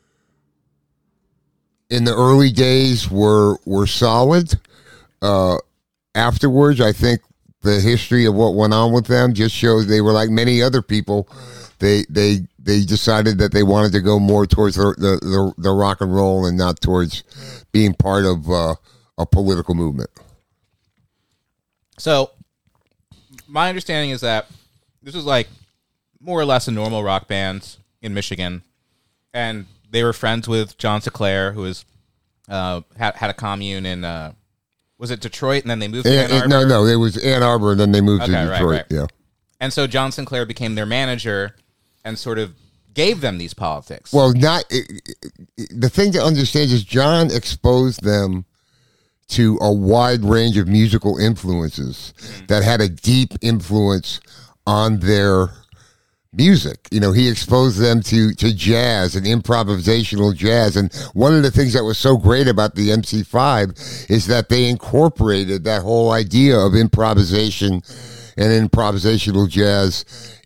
in the early days were were solid, uh, afterwards, I think the history of what went on with them just shows they were like many other people. They they they decided that they wanted to go more towards the the, the, the rock and roll and not towards being part of uh, a political movement. So, my understanding is that this was like more or less a normal rock band in Michigan, and they were friends with John Sinclair, who was uh, had had a commune in uh, was it Detroit, and then they moved to Ann And, Arbor. no, no, it was Ann Arbor, and then they moved Okay, to right, Detroit. right. Yeah, And so John Sinclair became their manager and sort of gave them these politics. well, not it, it, the thing to understand is John exposed them to a wide range of musical influences that had a deep influence on their music. You know, he exposed them to, to jazz and improvisational jazz. And one of the things that was so great about the M C five is that they incorporated that whole idea of improvisation and improvisational jazz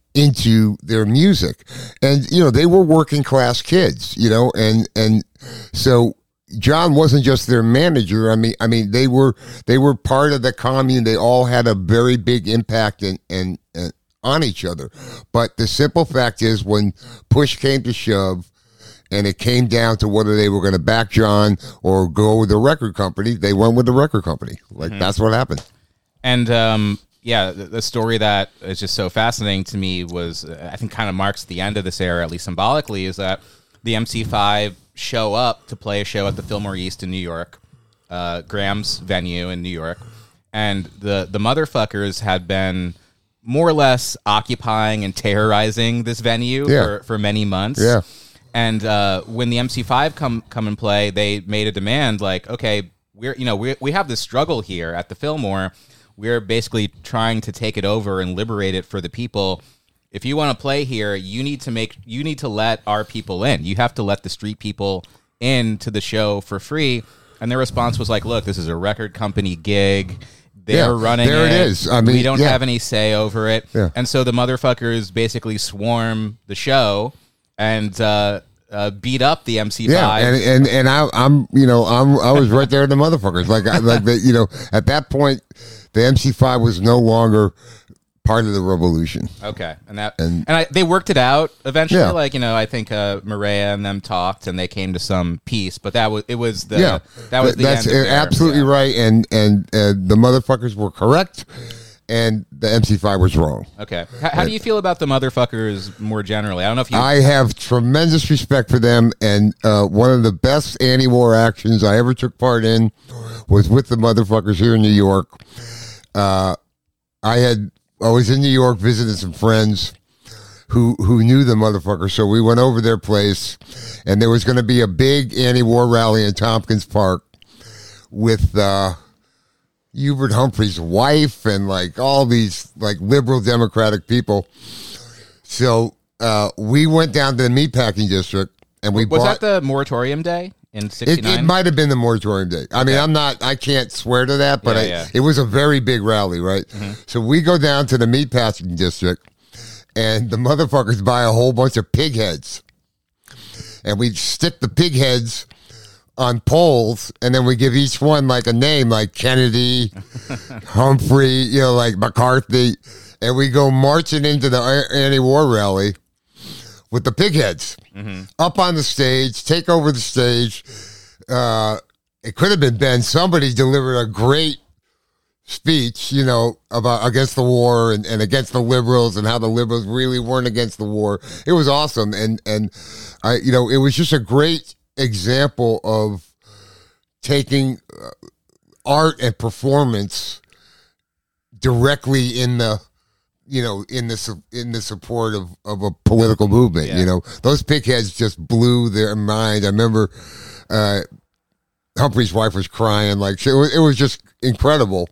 into their music. And, you know, they were working class kids, you know, and, and so John wasn't just their manager. I mean, I mean, they were, they were part of the commune. They all had a very big impact and, and, and on each other. But the simple fact is when push came to shove and it came down to whether they were going to back John or go with the record company, they went with the record company. Like, mm-hmm. That's what happened. And, um, yeah, the, the story that is just so fascinating to me was, uh, I think kind of marks the end of this era, at least symbolically, is that the M C five show up to play a show at the Fillmore East in New York, uh, Graham's venue in New York. And the, the motherfuckers had been more or less occupying and terrorizing this venue Yeah. for, for many months. Yeah. And uh, when the M C five come come and play, they made a demand like, okay, we're you know we we have this struggle here at the Fillmore. We're basically trying to take it over and liberate it for the people. If you want to play here, you need to make you need to let our people in. You have to let the street people in to the show for free. And their response was like, look, this is a record company gig. They're Yeah, running there it. it is. I mean, we don't yeah. have any say over it. Yeah. And so the motherfuckers basically swarm the show and uh, uh, beat up the M C five. Yeah, and and and I, I'm you know I'm I was right there with the motherfuckers. Like I, like the, you know at that point, the M C five was no longer part of the revolution. Okay, and that And- and, I, they worked it out eventually. Yeah. Like you know, I think uh, Maria and them talked, and they came to some peace. But that was it was the Yeah, that was the that's end of their- absolutely yeah. right. And and uh, the motherfuckers were correct. and the M C five was wrong. Okay. How, how do you feel about the motherfuckers more generally? I don't know if you. I have tremendous respect for them, and uh, one of the best anti-war actions I ever took part in was with the motherfuckers here in New York. Uh, I had I was in New York visiting some friends who who knew the motherfuckers, so we went over their place, and there was going to be a big anti-war rally in Tompkins Park with uh, Hubert Humphrey's wife and like all these like liberal Democratic people. So uh, we went down to the meatpacking district, and we was bought. that the moratorium day in It, sixty-nine? it might have been the moratorium day. I mean, I'm not, I can't swear to that, but Yeah, I, yeah. it was a very big rally, right? Mm-hmm. So we go down to the meatpacking district, and the motherfuckers buy a whole bunch of pig heads. And we stick the pig heads on poles, and then we give each one like a name, like Kennedy, Humphrey, you know, like McCarthy. And we go marching into the anti-war rally with the pig heads Mm-hmm. up on the stage, take over the stage. Uh, it could have been Ben. Somebody delivered a great speech, you know, about against the war and, and against the liberals and how the liberals really weren't against the war. It was awesome. And, and I, you know, it was just a great example of taking uh, art and performance directly in the, you know, in the su- in the support of, of a political movement. Yeah. You know, those pigheads just blew their mind. I remember uh, Humphrey's wife was crying, like she, it, was, it was just incredible.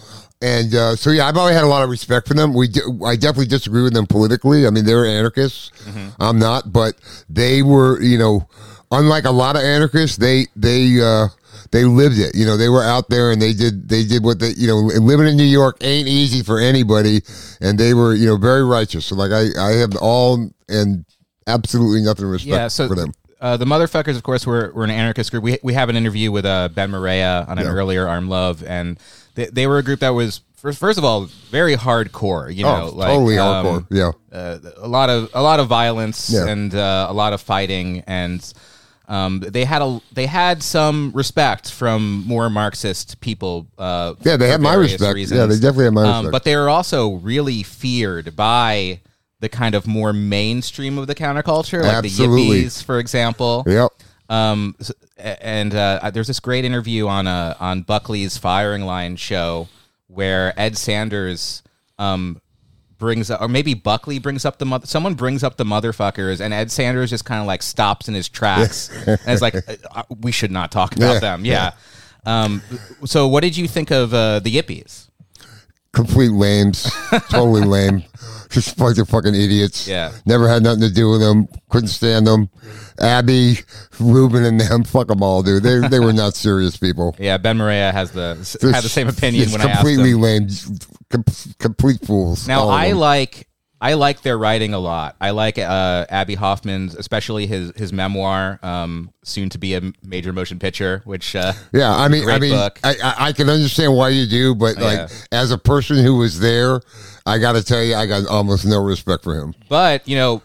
And uh, so, yeah, I've always had a lot of respect for them. We, do, I definitely disagree with them politically. I mean, they're anarchists. Mm-hmm. I'm not, but they were, you know, unlike a lot of anarchists, they they uh, they lived it. You know, they were out there and they did they did what they, you know, living in New York ain't easy for anybody, and they were, you know, very righteous. So, like, I I have all and absolutely nothing to respect Yeah, so for them. Uh, the Motherfuckers, of course, were, were an anarchist group. We we have an interview with uh, Ben Maria on an Yeah. earlier Arm Love, and they, they were a group that was first, first of all very hardcore. You know, Oh, like, totally um, hardcore. Yeah. uh, a lot of a lot of violence Yeah. and uh, a lot of fighting, and um, they had a they had some respect from more Marxist people. Uh, Yeah, they for had my various respect. reasons. Yeah, they definitely had my Um, respect. but they were also really feared by the kind of more mainstream of the counterculture, like Absolutely. the Yippies, for example. Yep. Um, s- and uh, there's this great interview on uh, on Buckley's Firing Line show where Ed Sanders um, brings up, or maybe Buckley brings up the mother. Someone brings up the motherfuckers, and Ed Sanders just kind of like stops in his tracks and is like, uh, "We should not talk about Yeah. them." Yeah. Um, so, what did you think of uh, the Yippies? Complete lames. Totally lame. Just a bunch of fucking idiots. Yeah. Never had nothing to do with them. Couldn't stand them. Abby, Ruben, and them. Fuck them all, dude. They they were not serious people. Yeah, Ben Maria has the had the same opinion It's when I asked completely him. lame. Com- complete fools. Now all of I them. like I like their writing a lot. I like uh, Abby Hoffman's, especially his his memoir, um, soon to be a major motion picture, which uh, Yeah, I mean, great I mean, book. I, I I can understand why you do, but like Yeah. as a person who was there, I got to tell you, I got almost no respect for him. But you know,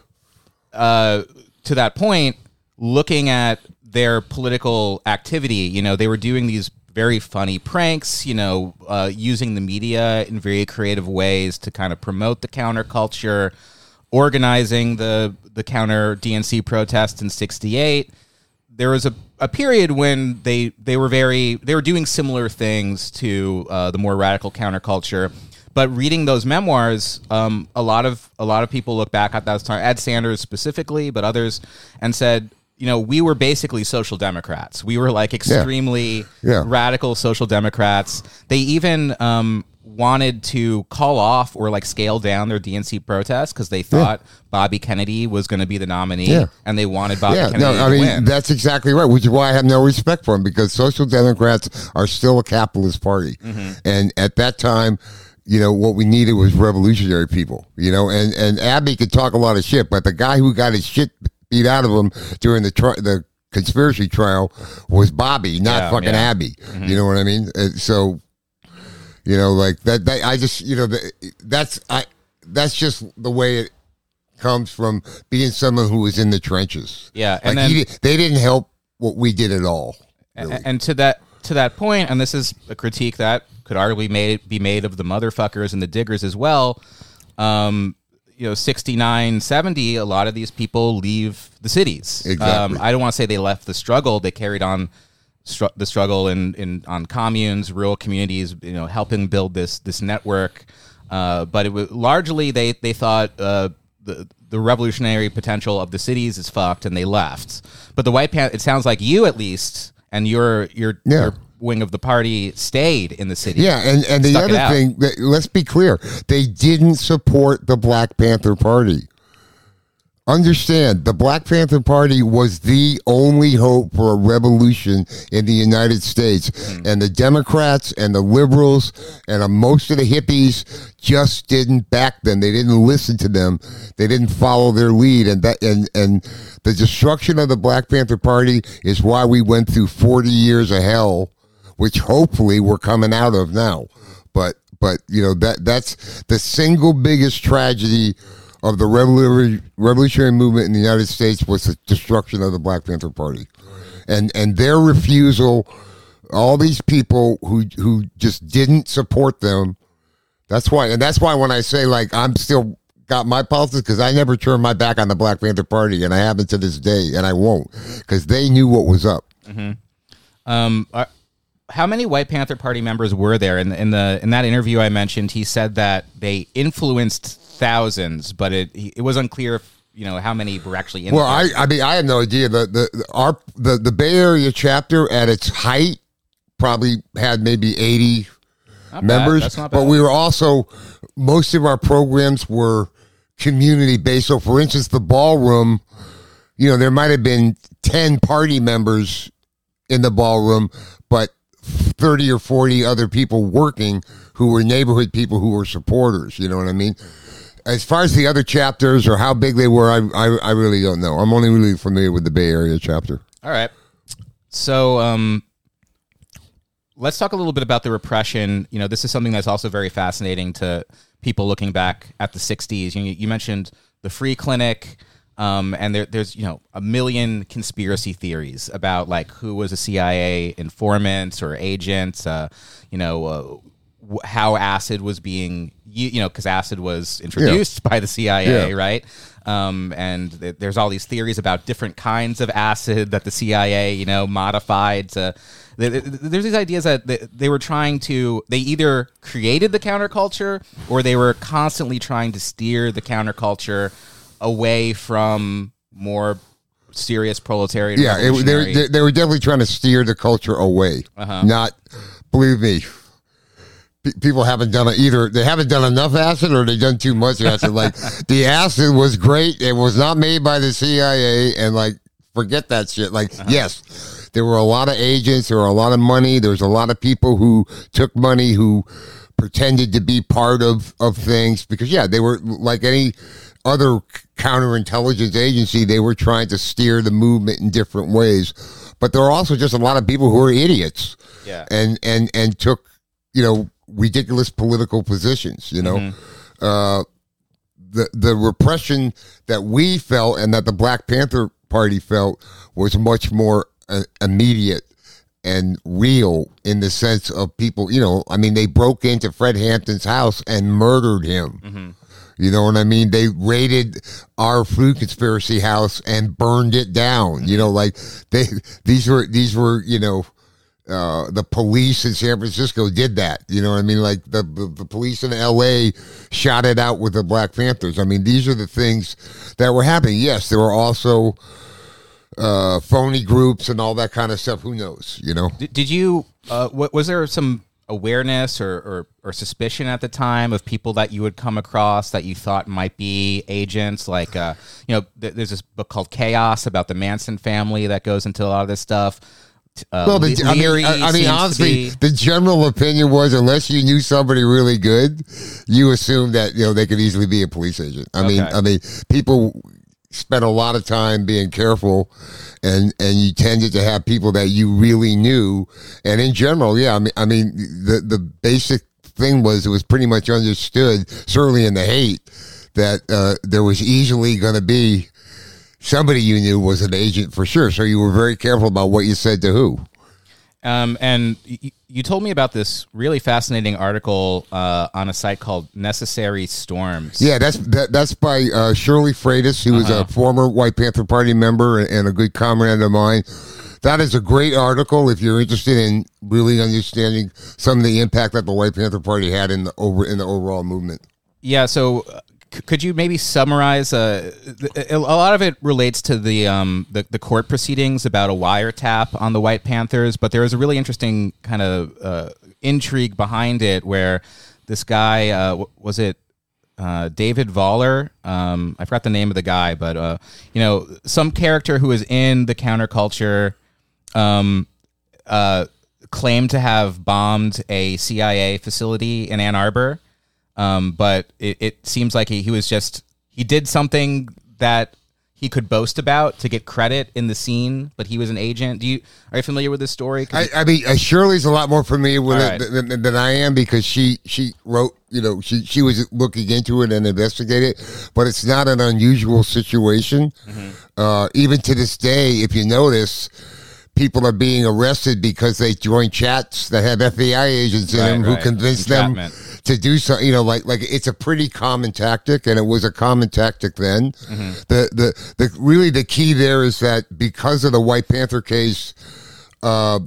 uh, to that point, looking at their political activity, you know, they were doing these very funny pranks, you know, uh, using the media in very creative ways to kind of promote the counterculture, organizing the the counter D N C protests in sixty-eight. There was a, a period when they they were very they were doing similar things to uh, the more radical counterculture. But reading those memoirs, um, a lot of a lot of people look back at that time, Ed Sanders specifically, but others, and said, you know, we were basically social democrats. We were like extremely Yeah. radical social democrats. They even um, wanted to call off or like scale down their D N C protests because they thought Bobby Kennedy was going to be the nominee, Yeah. and they wanted Bobby Yeah, Kennedy no, I to mean win. that's exactly right. Which is why I have no respect for him, because Social Democrats are still a capitalist party, Mm-hmm. and at that time, you know, what we needed was revolutionary people. You know, and and Abby could talk a lot of shit, but the guy who got his shit beat out of him during the tri- the conspiracy trial was Bobby, not Yeah, fucking yeah. Abby. You know what I mean? Uh, so, you know, like that, that. I just, you know, the, that's I. That's just the way it comes from being someone who was in the trenches. Yeah, and like then- he, di- they didn't help what we did at all. A- really. And to that to that point, and this is a critique that could arguably made, be made of the motherfuckers and the diggers as well. Um, you know, sixty-nine, seventy, a lot of these people leave the cities. Exactly. Um, I don't want to say they left the struggle. They carried on str- the struggle in, in on communes, rural communities, you know, helping build this this network. Uh, but it was largely they they thought uh, the the revolutionary potential of the cities is fucked, and they left. But the White Panther, it sounds like you at least, and your your, Yeah. your wing of the party stayed in the city. Yeah, and, and the Stuck it other out. thing, that, let's be clear, they didn't support the Black Panther Party. Understand, the Black Panther Party was the only hope for a revolution in the United States. Mm. And the Democrats and the liberals and uh, most of the hippies just didn't back them. They didn't listen to them. They didn't follow their lead. And that and, and the destruction of the Black Panther Party is why we went through forty years of hell, which hopefully we're coming out of now. But, but you know, that that's the single biggest tragedy of the revolu- revolutionary movement in the United States was the destruction of the Black Panther Party. And and their refusal, all these people who who just didn't support them, that's why, and that's why when I say, like, I'm still got my politics, because I never turned my back on the Black Panther Party, and I haven't to this day, and I won't, because they knew what was up. Mm-hmm. Um, are, how many White Panther Party members were there? In the, in the in that interview I mentioned, he said that they influenced thousands, but it it was unclear if, you know, how many were actually in. Well, I I mean I had no idea. The the the, our the the Bay Area chapter at its height probably had maybe eighty Not members, bad. That's not bad. but we were also, most of our programs were community based. So, for instance, the ballroom, you know, there might have been ten party members in the ballroom, but thirty or forty other people working who were neighborhood people who were supporters. You know what I mean? As far as the other chapters or how big they were, I, I I really don't know. I'm only really familiar with the Bay Area chapter. All right. So um, let's talk a little bit about the repression. You know, this is something that's also very fascinating to people looking back at the sixties. You, you mentioned the Free Clinic, um, and there, there's, you know, a million conspiracy theories about, like, who was a C I A informant or agent, uh, you know, uh, how acid was being, you, you know, because acid was introduced yeah. by the C I A, yeah. right? Um, and th- there's all these theories about different kinds of acid that the C I A, you know, modified to. Th- th- there's these ideas that th- they were trying to. They either created the counterculture or they were constantly trying to steer the counterculture away from more serious proletarian. Yeah, it, revolutionary- they, they were definitely trying to steer the culture away. Uh-huh. Not, believe me. People haven't done it either. They haven't done enough acid, or they've done too much acid. Like, the acid was great. It was not made by the C I A, and, like, forget that shit. Like, uh-huh. yes, there were a lot of agents. There were a lot of money. There was a lot of people who took money who pretended to be part of, of things because, yeah, they were like any other counterintelligence agency. They were trying to steer the movement in different ways. But there are also just a lot of people who are idiots. Yeah. And, and, and took, you know, ridiculous political positions, you know. Mm-hmm. Uh, the the repression that we felt and that the Black Panther Party felt was much more uh, immediate and real in the sense of people, you know, I mean, they broke into Fred Hampton's house and murdered him. Mm-hmm. You know what I mean? They raided our food conspiracy house and burned it down. You know, like they these were these were, you know, Uh, the police in San Francisco did that. You know what I mean? Like the, the, the police in L A shot it out with the Black Panthers. I mean, these are the things that were happening. Yes, there were also uh, phony groups and all that kind of stuff. Who knows, you know? Did, did you, uh, what, was there some awareness or, or, or suspicion at the time of people that you would come across that you thought might be agents? Like, uh, you know, th- there's this book called Chaos about the Manson family that goes into a lot of this stuff. Uh, well, the, I mean, I, I mean honestly, the general opinion was unless you knew somebody really good, you assumed that, you know, they could easily be a police agent. I okay. mean, I mean, people spent a lot of time being careful, and and you tended to have people that you really knew. And in general, yeah, I mean, I mean, the the basic thing was it was pretty much understood, certainly in the hate, that uh, there was easily going to be somebody you knew was an agent for sure. So you were very careful about what you said to who. Um, and y- you told me about this really fascinating article uh, on a site called Necessary Storms. Yeah, that's that, that's by uh, Shirley Freitas, who uh-huh. is a former White Panther Party member and, and a good comrade of mine. That is a great article if you're interested in really understanding some of the impact that the White Panther Party had in the over in the overall movement. Yeah, so uh, c- could you maybe summarize? Uh, th- a lot of it relates to the, um, the the court proceedings about a wiretap on the White Panthers, but there was a really interesting kind of uh, intrigue behind it, where this guy uh, was it uh, David Voller? Um, I forgot the name of the guy, but uh, you know, some character who was in the counterculture. Um, uh, claimed to have bombed a C I A facility in Ann Arbor, um, but it, it seems like he, he was just he did something that he could boast about to get credit in the scene, but he was an agent. Do you are you familiar with this story? I, I mean, uh, Shirley's a lot more familiar with All it right. than, than, than I am because she she wrote, you know, she she was looking into it and investigated it, but it's not an unusual situation. Mm-hmm. Uh, even to this day, if you notice, people are being arrested because they joined chats that have F B I agents in Right, them right. who convinced them Entrapment. to do something. You know, like like it's a pretty common tactic, and it was a common tactic then. Mm-hmm. The, the the really the key there is that because of the White Panther case, uh,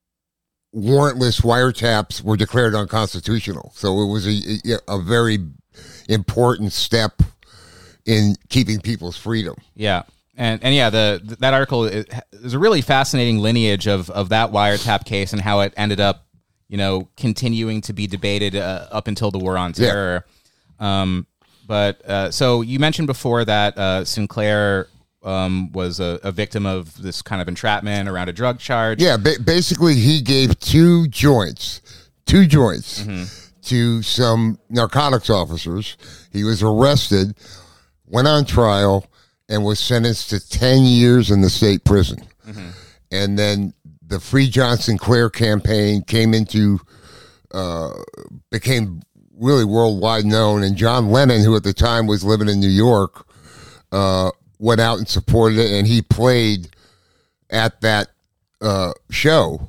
warrantless wiretaps were declared unconstitutional. So it was a a very important step in keeping people's freedom. Yeah. And and yeah, the that article is, is a really fascinating lineage of, of that wiretap case and how it ended up, you know, continuing to be debated uh, up until the War on Terror. Yeah. Um, but uh, so you mentioned before that uh, Sinclair um, was a, a victim of this kind of entrapment around a drug charge. Yeah, ba- basically he gave two joints, two joints mm-hmm. to some narcotics officers. He was arrested, went on trial, and was sentenced to ten years in the state prison. Mm-hmm. And then the Free John Sinclair campaign came into, uh, became really worldwide known. And John Lennon, who at the time was living in New York, uh, went out and supported it. And he played at that uh, show.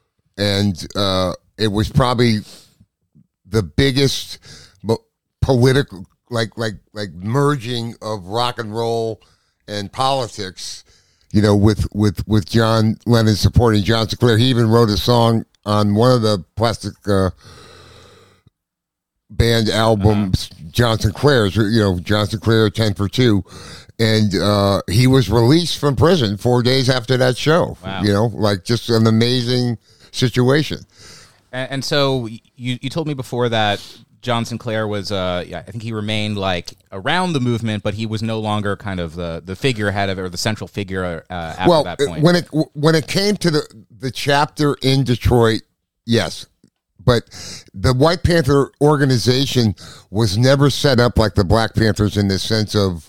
And uh, it was probably the biggest political, like, like, like merging of rock and roll and politics, you know, with, with, with John Lennon supporting John Sinclair. He even wrote a song on one of the Plastic uh, Band albums, uh-huh. John Sinclair's, you know, John Sinclair, ten for two. And uh, he was released from prison four days after that show. Wow. You know, like just an amazing situation. And, and so you, you told me before that John Sinclair was, uh, yeah, I think he remained like around the movement, but he was no longer kind of the, the figurehead of it or the central figure uh, after well, that point. when it when it came to the the chapter in Detroit, yes, but the White Panther organization was never set up like the Black Panthers in the sense of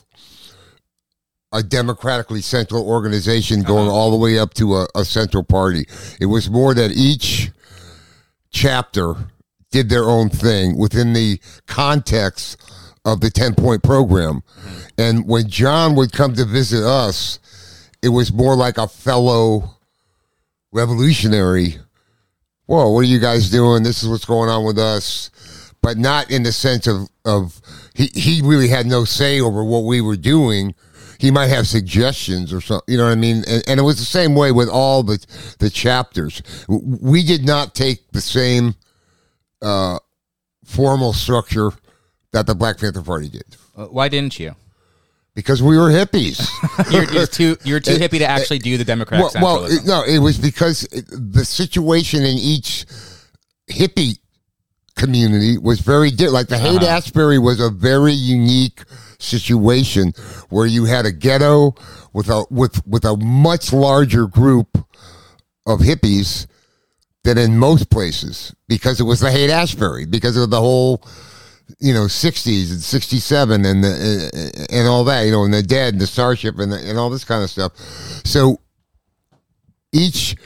a democratically central organization going uh-huh. all the way up to a, a central party. It was more that each chapter did their own thing within the context of the ten-point program. Mm-hmm. And when John would come to visit us, it was more like a fellow revolutionary. Whoa, what are you guys doing? This is what's going on with us. But not in the sense of, of he, he really had no say over what we were doing. He might have suggestions or something, you know what I mean? And, and it was the same way with all the, the chapters. We did not take the same Uh, formal structure that the Black Panther Party did. Uh, why didn't you? Because we were hippies. you're, you're too you're too hippie to actually do the Democratic well, centralism. Well, no, it was because the situation in each hippie community was very different. Like the Haight Uh-huh. Ashbury was a very unique situation where you had a ghetto with a with with a much larger group of hippies than in most places, because it was the Haight Ashbury, because of the whole, you know, sixties and sixty-seven and the, and all that, you know, and the Dead and the Starship and the, and all this kind of stuff. So each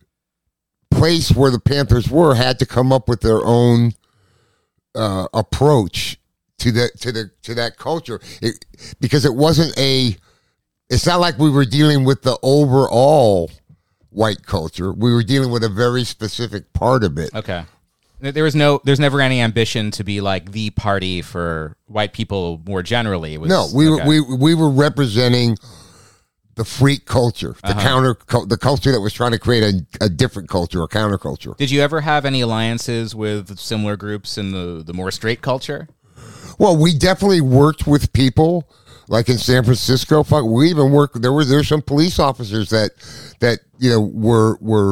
place where the Panthers were had to come up with their own uh, approach to the to the to that culture, it, because it wasn't a. It's not like we were dealing with the overall white culture. We were dealing with a very specific part of it. Okay. There was no, there's never any ambition to be like the party for white people more generally. It was, No, we okay. were we we were representing the freak culture, the Uh-huh. counter, the culture that was trying to create a, a different culture, a counterculture. Did you ever have any alliances with similar groups in the, the more straight culture? Well, we definitely worked with people, like in San Francisco. Fuck, we even worked. There were there's some police officers that that you know were were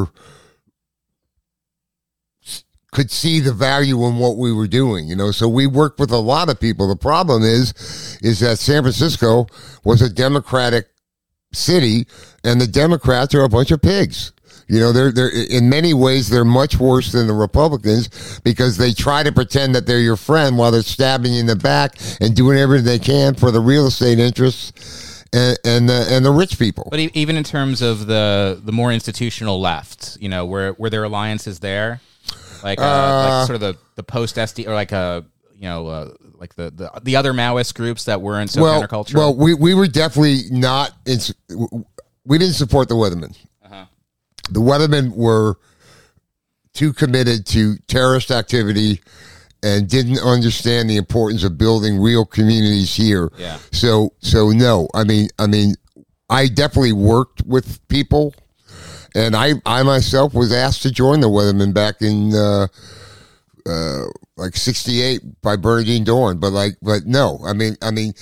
could see the value in what we were doing. You know, so we worked with a lot of people. The problem is, is that San Francisco was a Democratic city, and the Democrats are a bunch of pigs. You know, they're they're in many ways they're much worse than the Republicans because they try to pretend that they're your friend while they're stabbing you in the back and doing everything they can for the real estate interests and and the, and the rich people. But e- even in terms of the the more institutional left, you know, were were there alliances there, like uh, Uh, like sort of the the post S D or like a you know uh, like the, the the other Maoist groups that weren't so well, countercultural. well, we we were definitely not. In, we didn't support the Weathermen. Uh-huh. The Weathermen were too committed to terrorist activity and didn't understand the importance of building real communities here. Yeah. So, so no, I mean, I mean, I definitely worked with people, and I, I myself was asked to join the Weathermen back in, uh, uh, like sixty-eight by Bernardine Dohrn, but like, but no, I mean, I mean,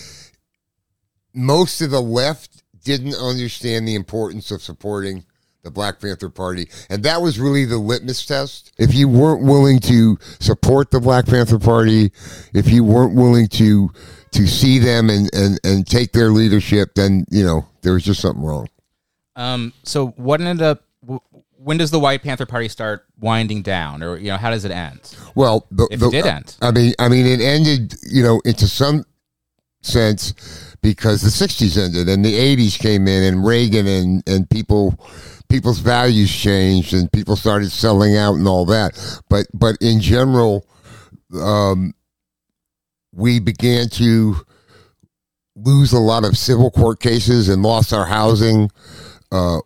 most of the left didn't understand the importance of supporting the Black Panther Party, and that was really the litmus test. If you weren't willing to support the Black Panther Party, if you weren't willing to to see them and and and take their leadership, then you know there was just something wrong. Um. So what ended up? w- When does the White Panther Party start winding down, or you know, how does it end? Well, the, If the, it did end. I mean, I mean, it ended, you know, into some sense because the sixties ended and the eighties came in, and Reagan and and people. People's values changed and people started selling out and all that. But but in general, um, we began to lose a lot of civil court cases and lost our housing. Uh,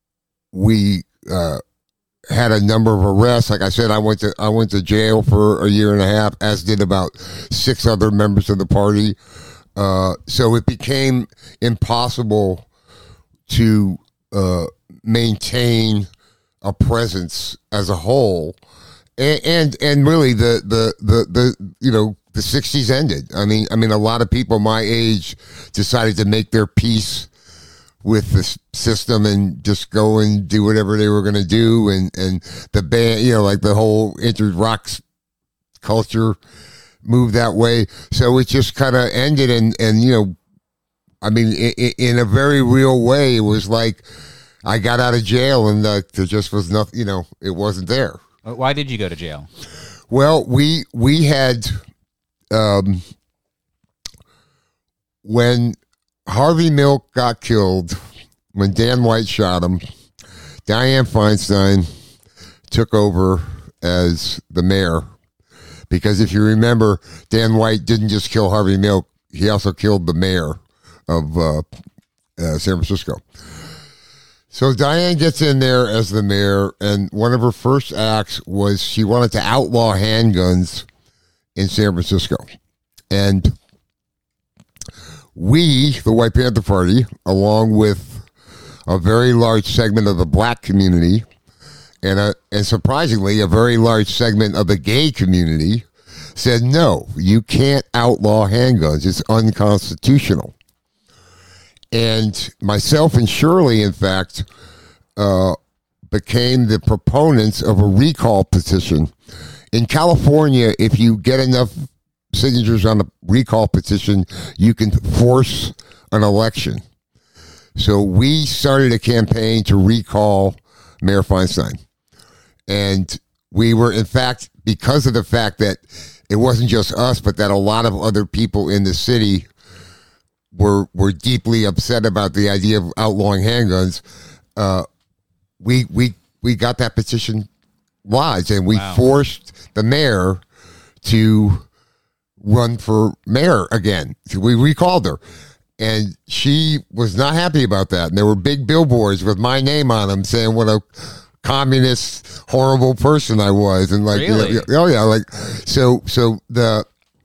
we uh, had a number of arrests. Like I said, I went to I went to jail for a year and a half, as did about six other members of the party. Uh, so it became impossible to uh, maintain a presence as a whole, and and, and really the, the the the you know the sixties ended. I mean, I mean, a lot of people my age decided to make their peace with the s- system and just go and do whatever they were going to do, and and the band, you know, like the whole inter rock s- culture moved that way. So it just kind of ended, and and you know, I mean, in, in a very real way, it was like I got out of jail and uh, there just was nothing, you know, it wasn't there. Why did you go to jail? Well, we we had um, when Harvey Milk got killed, when Dan White shot him, Dianne Feinstein took over as the mayor, because if you remember, Dan White didn't just kill Harvey Milk, he also killed the mayor of uh, uh, San Francisco. So Dianne gets in there as the mayor, and one of her first acts was she wanted to outlaw handguns in San Francisco. And we, the White Panther Party, along with a very large segment of the black community, and a, and surprisingly, a very large segment of the gay community, said, no, you can't outlaw handguns. It's unconstitutional. And myself and Shirley, in fact, uh, became the proponents of a recall petition. In California, if you get enough signatures on a recall petition, you can force an election. So we started a campaign to recall Mayor Feinstein. And we were, in fact, because of the fact that it wasn't just us, but that a lot of other people in the city were were deeply upset about the idea of outlawing handguns, uh, we we we got that petition lodged, and we Wow. forced the mayor to run for mayor again. So we recalled her. and she was not happy about that. And there were big billboards with my name on them saying what a communist, horrible person I was. And like, Really? you know, oh yeah, like, so, so the,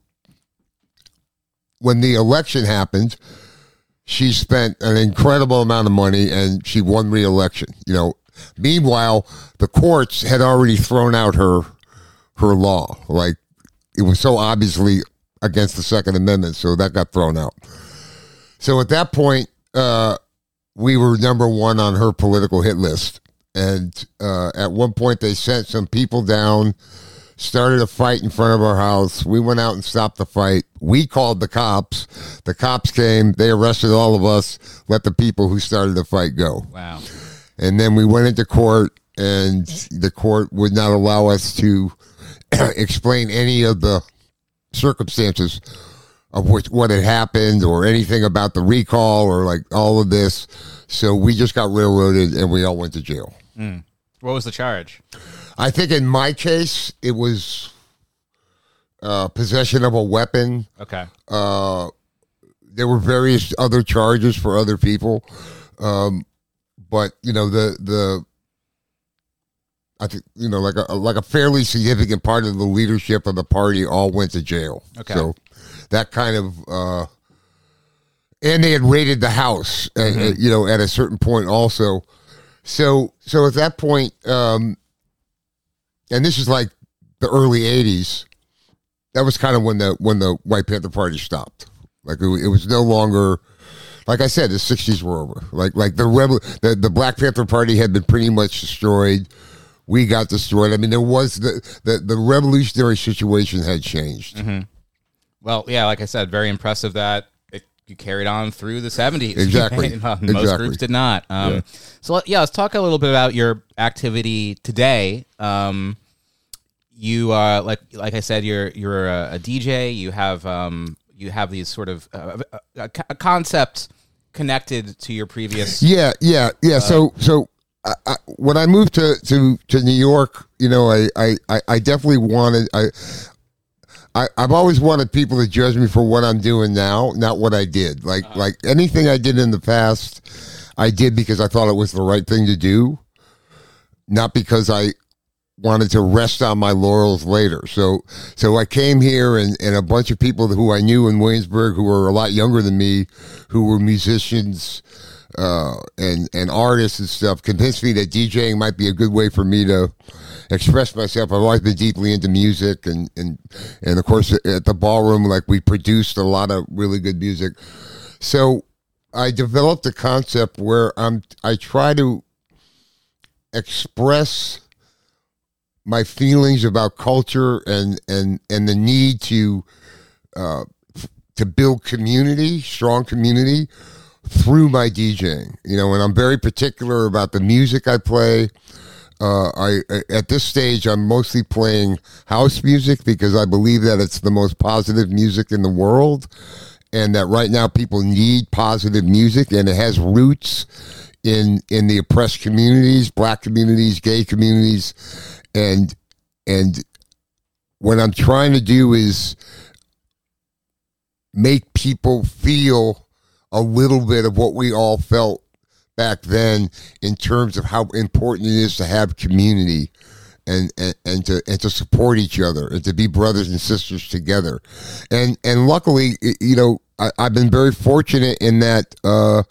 when the election happened, she spent an incredible amount of money and she won re-election. You know, meanwhile, the courts had already thrown out her her law. Like, it was so obviously against the Second Amendment, so that got thrown out. So at that point, uh, we were number one on her political hit list. And uh, at one point, they sent some people down, started a fight in front of our house. We went out and stopped the fight. We called the cops. The cops came. They arrested all of us, let the people who started the fight go. Wow. And then we went into court, and the court would not allow us to explain any of the circumstances of which, what had happened or anything about the recall or like all of this. So we just got railroaded and we all went to jail. Mm. What was the charge? I think in my case, it was uh, possession of a weapon. Okay. Uh, there were various other charges for other people. Um, but, you know, the, the, I think, you know, like a, like a fairly significant part of the leadership of the party all went to jail. Okay. So that kind of, uh, and they had raided the house, mm-hmm. uh, you know, at a certain point also. So, so at that point, um, and this is like the early eighties, that was kind of when the, when the White Panther Party stopped. Like it, it was no longer, like I said, the sixties were over. Like, like the rebel, the, the Black Panther Party had been pretty much destroyed. We got destroyed. I mean, there was the, the, the revolutionary situation had changed. Mm-hmm. Well, yeah, like I said, very impressive that it, you carried on through the seventies. Exactly. Most exactly. groups did not. Um, yeah. So, yeah, let's talk a little bit about your activity today. Um, you, uh, like like I said, you're you're a, a D J. You have um, you have these sort of uh, a, a concept connected to your previous. Yeah, yeah, yeah. Uh, so so. I, I, when I moved to, to, to New York, you know, I, I, I definitely wanted, I, I, I've always wanted people to judge me for what I'm doing now, not what I did. Like, uh-huh. like anything I did in the past, I did because I thought it was the right thing to do, not because I wanted to rest on my laurels later. So, so I came here and, and a bunch of people who I knew in Williamsburg who were a lot younger than me, who were musicians, uh, and, and artists and stuff, convinced me that DJing might be a good way for me to express myself. I've always been deeply into music, and, and, and of course at the ballroom, like, we produced a lot of really good music. So I developed a concept where I'm, I try to express my feelings about culture and, and, and the need to, uh, to build community, strong community, through my DJing, you know, and I'm very particular about the music I play. Uh, I at this stage, I'm mostly playing house music because I believe that it's the most positive music in the world, and that right now people need positive music, and it has roots in in the oppressed communities, black communities, gay communities, and and what I'm trying to do is make people feel a little bit of what we all felt back then in terms of how important it is to have community and, and, and to and to support each other and to be brothers and sisters together. And and luckily, you know, I, I've been very fortunate in that, uh,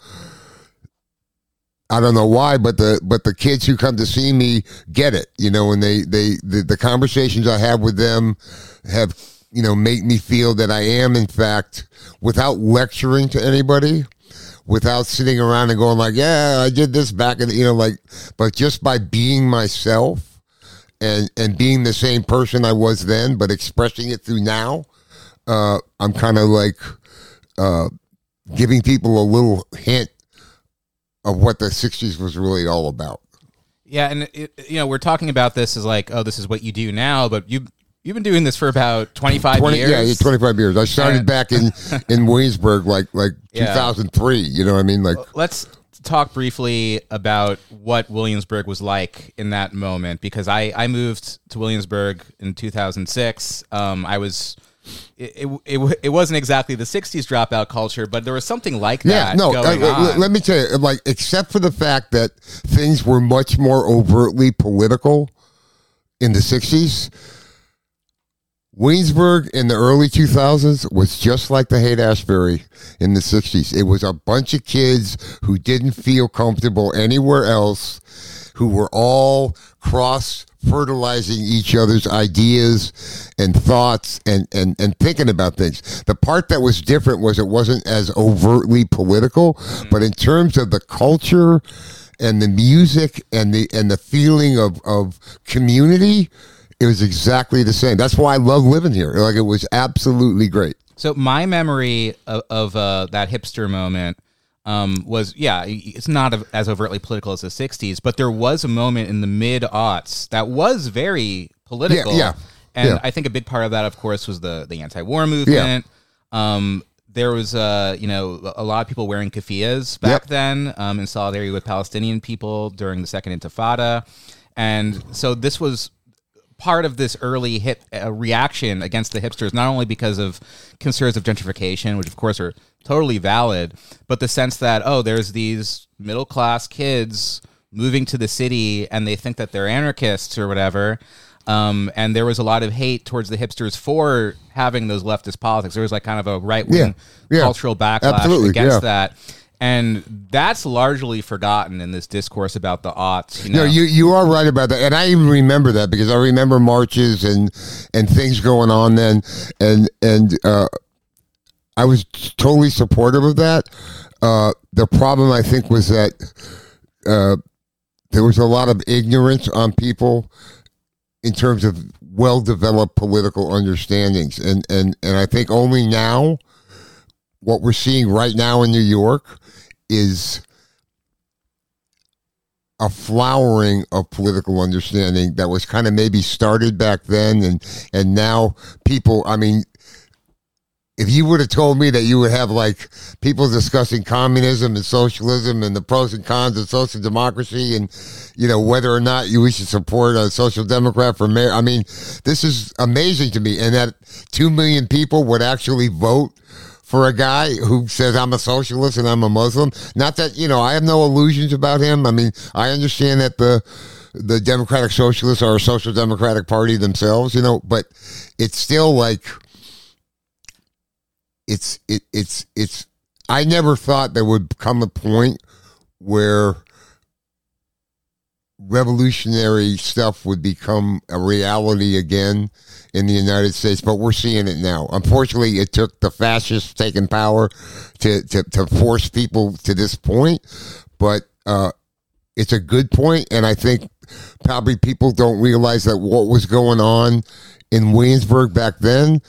I don't know why, but the but the kids who come to see me get it, you know, and they, they the, the conversations I have with them have, you know, make me feel that I am, in fact, without lecturing to anybody, without sitting around and going like, yeah, I did this back in, you know, like, but just by being myself and, and being the same person I was then, but expressing it through now, uh, I'm kind of like uh, giving people a little hint of what the sixties was really all about. Yeah, and, it, you know, we're talking about this as like, oh, this is what you do now, but you You've been doing this for about twenty-five twenty, years. Yeah, twenty-five years. I started back in, in Williamsburg, like like yeah. two thousand three. You know what I mean? Like, let's talk briefly about what Williamsburg was like in that moment, because I, I moved to Williamsburg in two thousand six. Um, I was it, it, it, it wasn't exactly the sixties dropout culture, but there was something like Yeah, that no, going uh, on. let me tell you, like, except for the fact that things were much more overtly political in the sixties, Williamsburg in the early two thousands was just like the Haight-Ashbury in the sixties. It was a bunch of kids who didn't feel comfortable anywhere else, who were all cross-fertilizing each other's ideas and thoughts and, and, and thinking about things. The part that was different was it wasn't as overtly political, mm-hmm. but in terms of the culture and the music and the and the feeling of, of community, it was exactly the same. That's why I love living here. Like, it was absolutely great. So my memory of, of uh, that hipster moment um, was, yeah, it's not as overtly political as the sixties, but there was a moment in the mid-aughts that was very political. Yeah, yeah, and yeah. I think a big part of that, of course, was the, the anti-war movement. Yeah. Um, there was, uh, you know, a lot of people wearing keffiyehs back yep. then um, in solidarity with Palestinian people during the Second Intifada. And so this was part of this early hip uh, reaction against the hipsters, not only because of concerns of gentrification, which of course are totally valid, but the sense that, oh, there's these middle-class kids moving to the city and they think that they're anarchists or whatever. Um, and there was a lot of hate towards the hipsters for having those leftist politics. There was like kind of a right-wing yeah, yeah, cultural backlash absolutely, against yeah. that. And that's largely forgotten in this discourse about the aughts. You know? No, you you are right about that, and I even remember that because I remember marches and and things going on then, and and uh, I was totally supportive of that. Uh, the problem, I think, was that uh, there was a lot of ignorance on people in terms of well-developed political understandings, and and and I think only now, what we're seeing right now in New York is a flowering of political understanding that was kind of maybe started back then, and and now people, I mean, if you would have told me that you would have like people discussing communism and socialism and the pros and cons of social democracy and, you know, whether or not you we should support a social democrat for mayor, I mean, this is amazing to me. And that two million people would actually vote for a guy who says I'm a socialist and I'm a Muslim. Not that, you know, I have no illusions about him. I mean, I understand that the the Democratic Socialists are a social democratic party themselves, you know, but it's still like, it's, it, it's, it's, I never thought there would come a point where revolutionary stuff would become a reality again in the United States, but we're seeing it now. Unfortunately, it took the fascists taking power to, to, to force people to this point, but uh, it's a good point, and I think probably people don't realize that what was going on in Williamsburg back then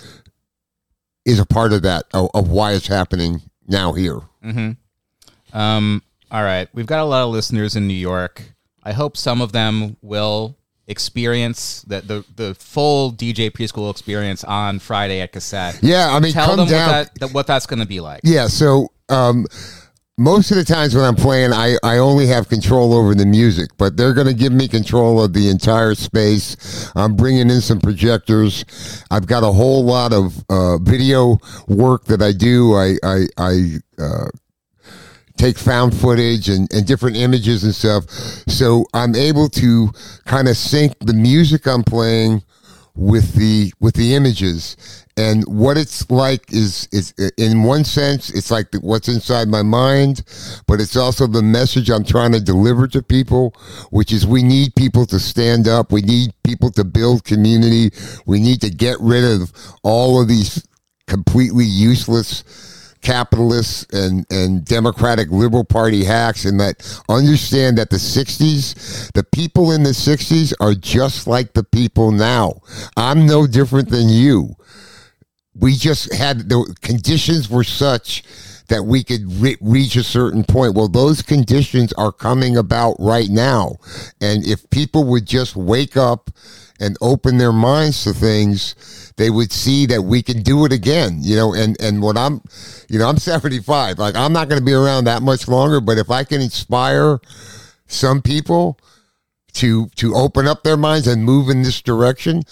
is a part of that, of, of why it's happening now here. Mm-hmm. Um, all right. We've got a lot of listeners in New York. I hope some of them will experience the, the, the full D J Preschool experience on Friday at Cassette. Yeah, I mean, Tell come them down. What, that, that, what that's going to be like. Yeah, so um, most of the times when I'm playing, I, I only have control over the music, but they're going to give me control of the entire space. I'm bringing in some projectors. I've got a whole lot of uh, video work that I do. I, I, I uh, take found footage and, and different images and stuff. So I'm able to kind of sync the music I'm playing with the with the images. And what it's like is, is in one sense, it's like the, what's inside my mind, but it's also the message I'm trying to deliver to people, which is we need people to stand up. We need people to build community. We need to get rid of all of these completely useless capitalists and, and Democratic Liberal Party hacks, and that understand that the sixties, the people in the sixties are just like the people now. I'm no different than you. We just had, the conditions were such that we could re- reach a certain point. Well, those conditions are coming about right now. And if people would just wake up and open their minds to things, they would see that we can do it again, you know, and, and what I'm, you know, I'm seventy-five, like I'm not going to be around that much longer, but if I can inspire some people to, to open up their minds and move in this direction,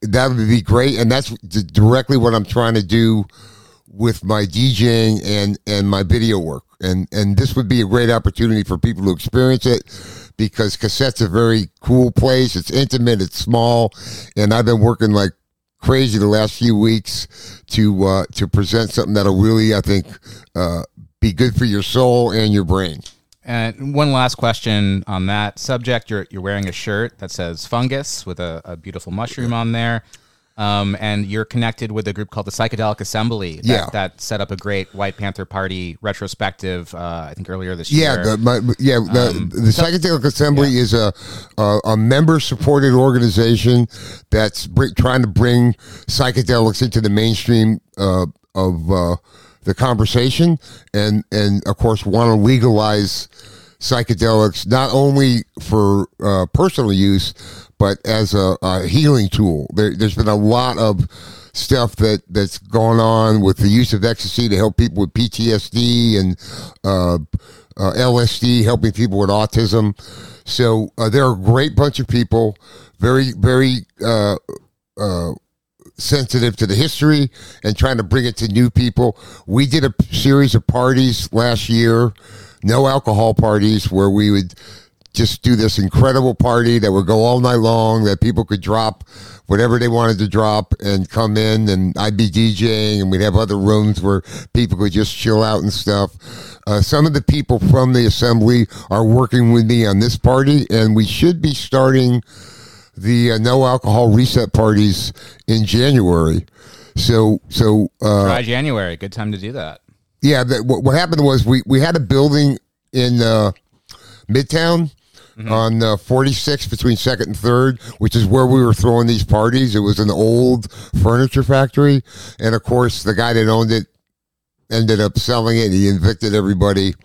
that would be great, and that's d- directly what I'm trying to do with my DJing and and my video work. And and this would be a great opportunity for people to experience it, because Cassette's a very cool place. It's intimate, it's small, and I've been working like crazy the last few weeks to uh, to present something that'll really, I think, uh, be good for your soul and your brain. And one last question on that subject. You're you're wearing a shirt that says Fungus with a, a beautiful mushroom on there. Um, and you're connected with a group called the Psychedelic Assembly that, yeah. that set up a great White Panther Party retrospective, uh, I think earlier this yeah, year. The, my, yeah, the, Um, the Psychedelic Assembly yeah. is a, a, a member-supported organization that's br- trying to bring psychedelics into the mainstream uh, of uh, the conversation, and, and of course, want to legalize psychedelics not only for uh, personal use, but as a, a healing tool. There, there's been a lot of stuff that, that's gone on with the use of ecstasy to help people with P T S D and uh, uh, L S D, helping people with autism. So uh, they're a great bunch of people, very, very uh, uh, sensitive to the history and trying to bring it to new people. We did a series of parties last year, no alcohol parties, where we would just do this incredible party that would go all night long, that people could drop whatever they wanted to drop and come in, and I'd be DJing, and we'd have other rooms where people could just chill out and stuff. Uh, some of the people from the assembly are working with me on this party, and we should be starting the uh, no alcohol reset parties in January. So, so uh, Dry January, good time to do that. Yeah, the, what, what happened was we, we had a building in uh, Midtown. Mm-hmm. On uh, forty-sixth between second and third, which is where we were throwing these parties. It was an old furniture factory. And, of course, the guy that owned it ended up selling it. He evicted everybody.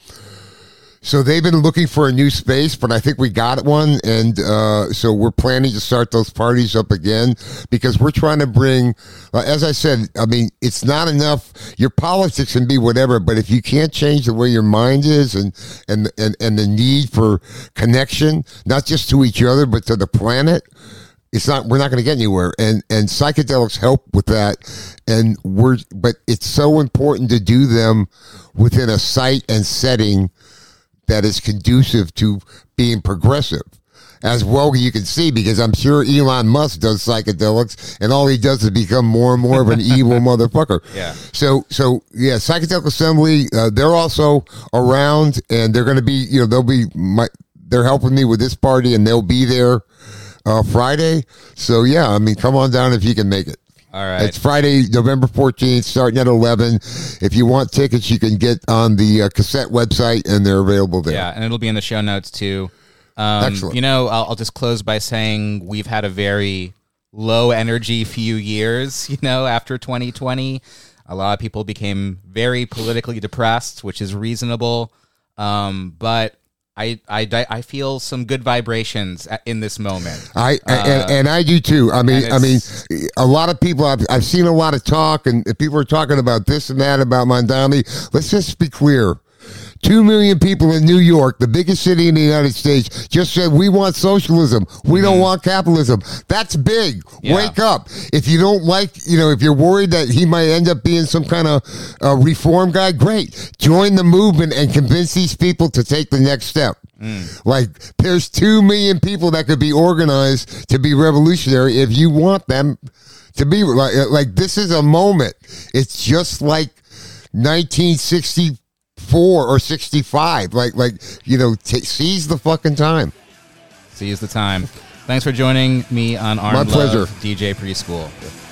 So they've been looking for a new space, but I think we got one. And uh, so we're planning to start those parties up again, because we're trying to bring, uh, as I said, I mean, it's not enough. Your politics can be whatever, but if you can't change the way your mind is and, and, and, and the need for connection, not just to each other, but to the planet, it's not, we're not going to get anywhere. And, and psychedelics help with that. And we're, but it's so important to do them within a site and setting that is conducive to being progressive. As well, you can see, because I'm sure Elon Musk does psychedelics, and all he does is become more and more of an evil motherfucker. Yeah. So, so yeah, Psychedelic Assembly, uh, they're also around, and they're going to be, you know, they'll be, my, they're helping me with this party, and they'll be there uh, Friday. So, yeah, I mean, come on down if you can make it. All right. It's Friday, November fourteenth, starting at eleven. If you want tickets, you can get on the uh, Cassette website, and they're available there. Yeah, and it'll be in the show notes, too. Um, Excellent. You know, I'll, I'll just close by saying we've had a very low-energy few years, you know, after twenty twenty. A lot of people became very politically depressed, which is reasonable. Um, but I, I, I feel some good vibrations in this moment. I uh, and, and I do too. I mean, I mean, a lot of people. I've, I've seen a lot of talk, and people are talking about this and that about Mondami. Let's just be clear. Two million people in New York, the biggest city in the United States, just said, we want socialism. We don't want capitalism. That's big. Yeah. Wake up. If you don't like, you know, if you're worried that he might end up being some kind of uh, reform guy, great. Join the movement and convince these people to take the next step. Mm. Like, there's two million people that could be organized to be revolutionary if you want them to be. Like, like this is a moment. It's just like nineteen sixty-four or sixty-five. Like, like you know, t- seize the fucking time. Seize the time. Thanks for joining me on Armed My pleasure. Love D J Preschool.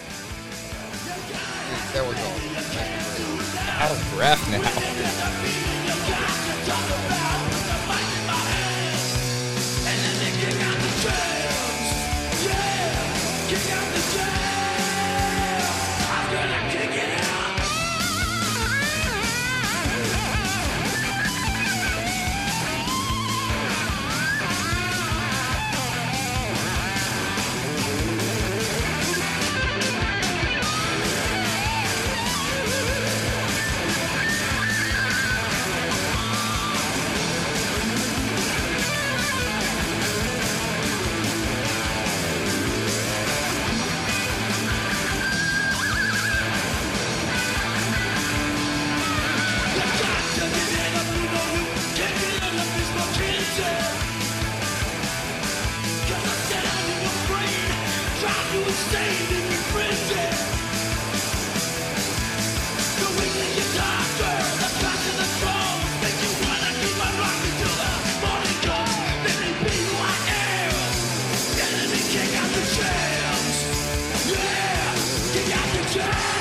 Out of breath now. Come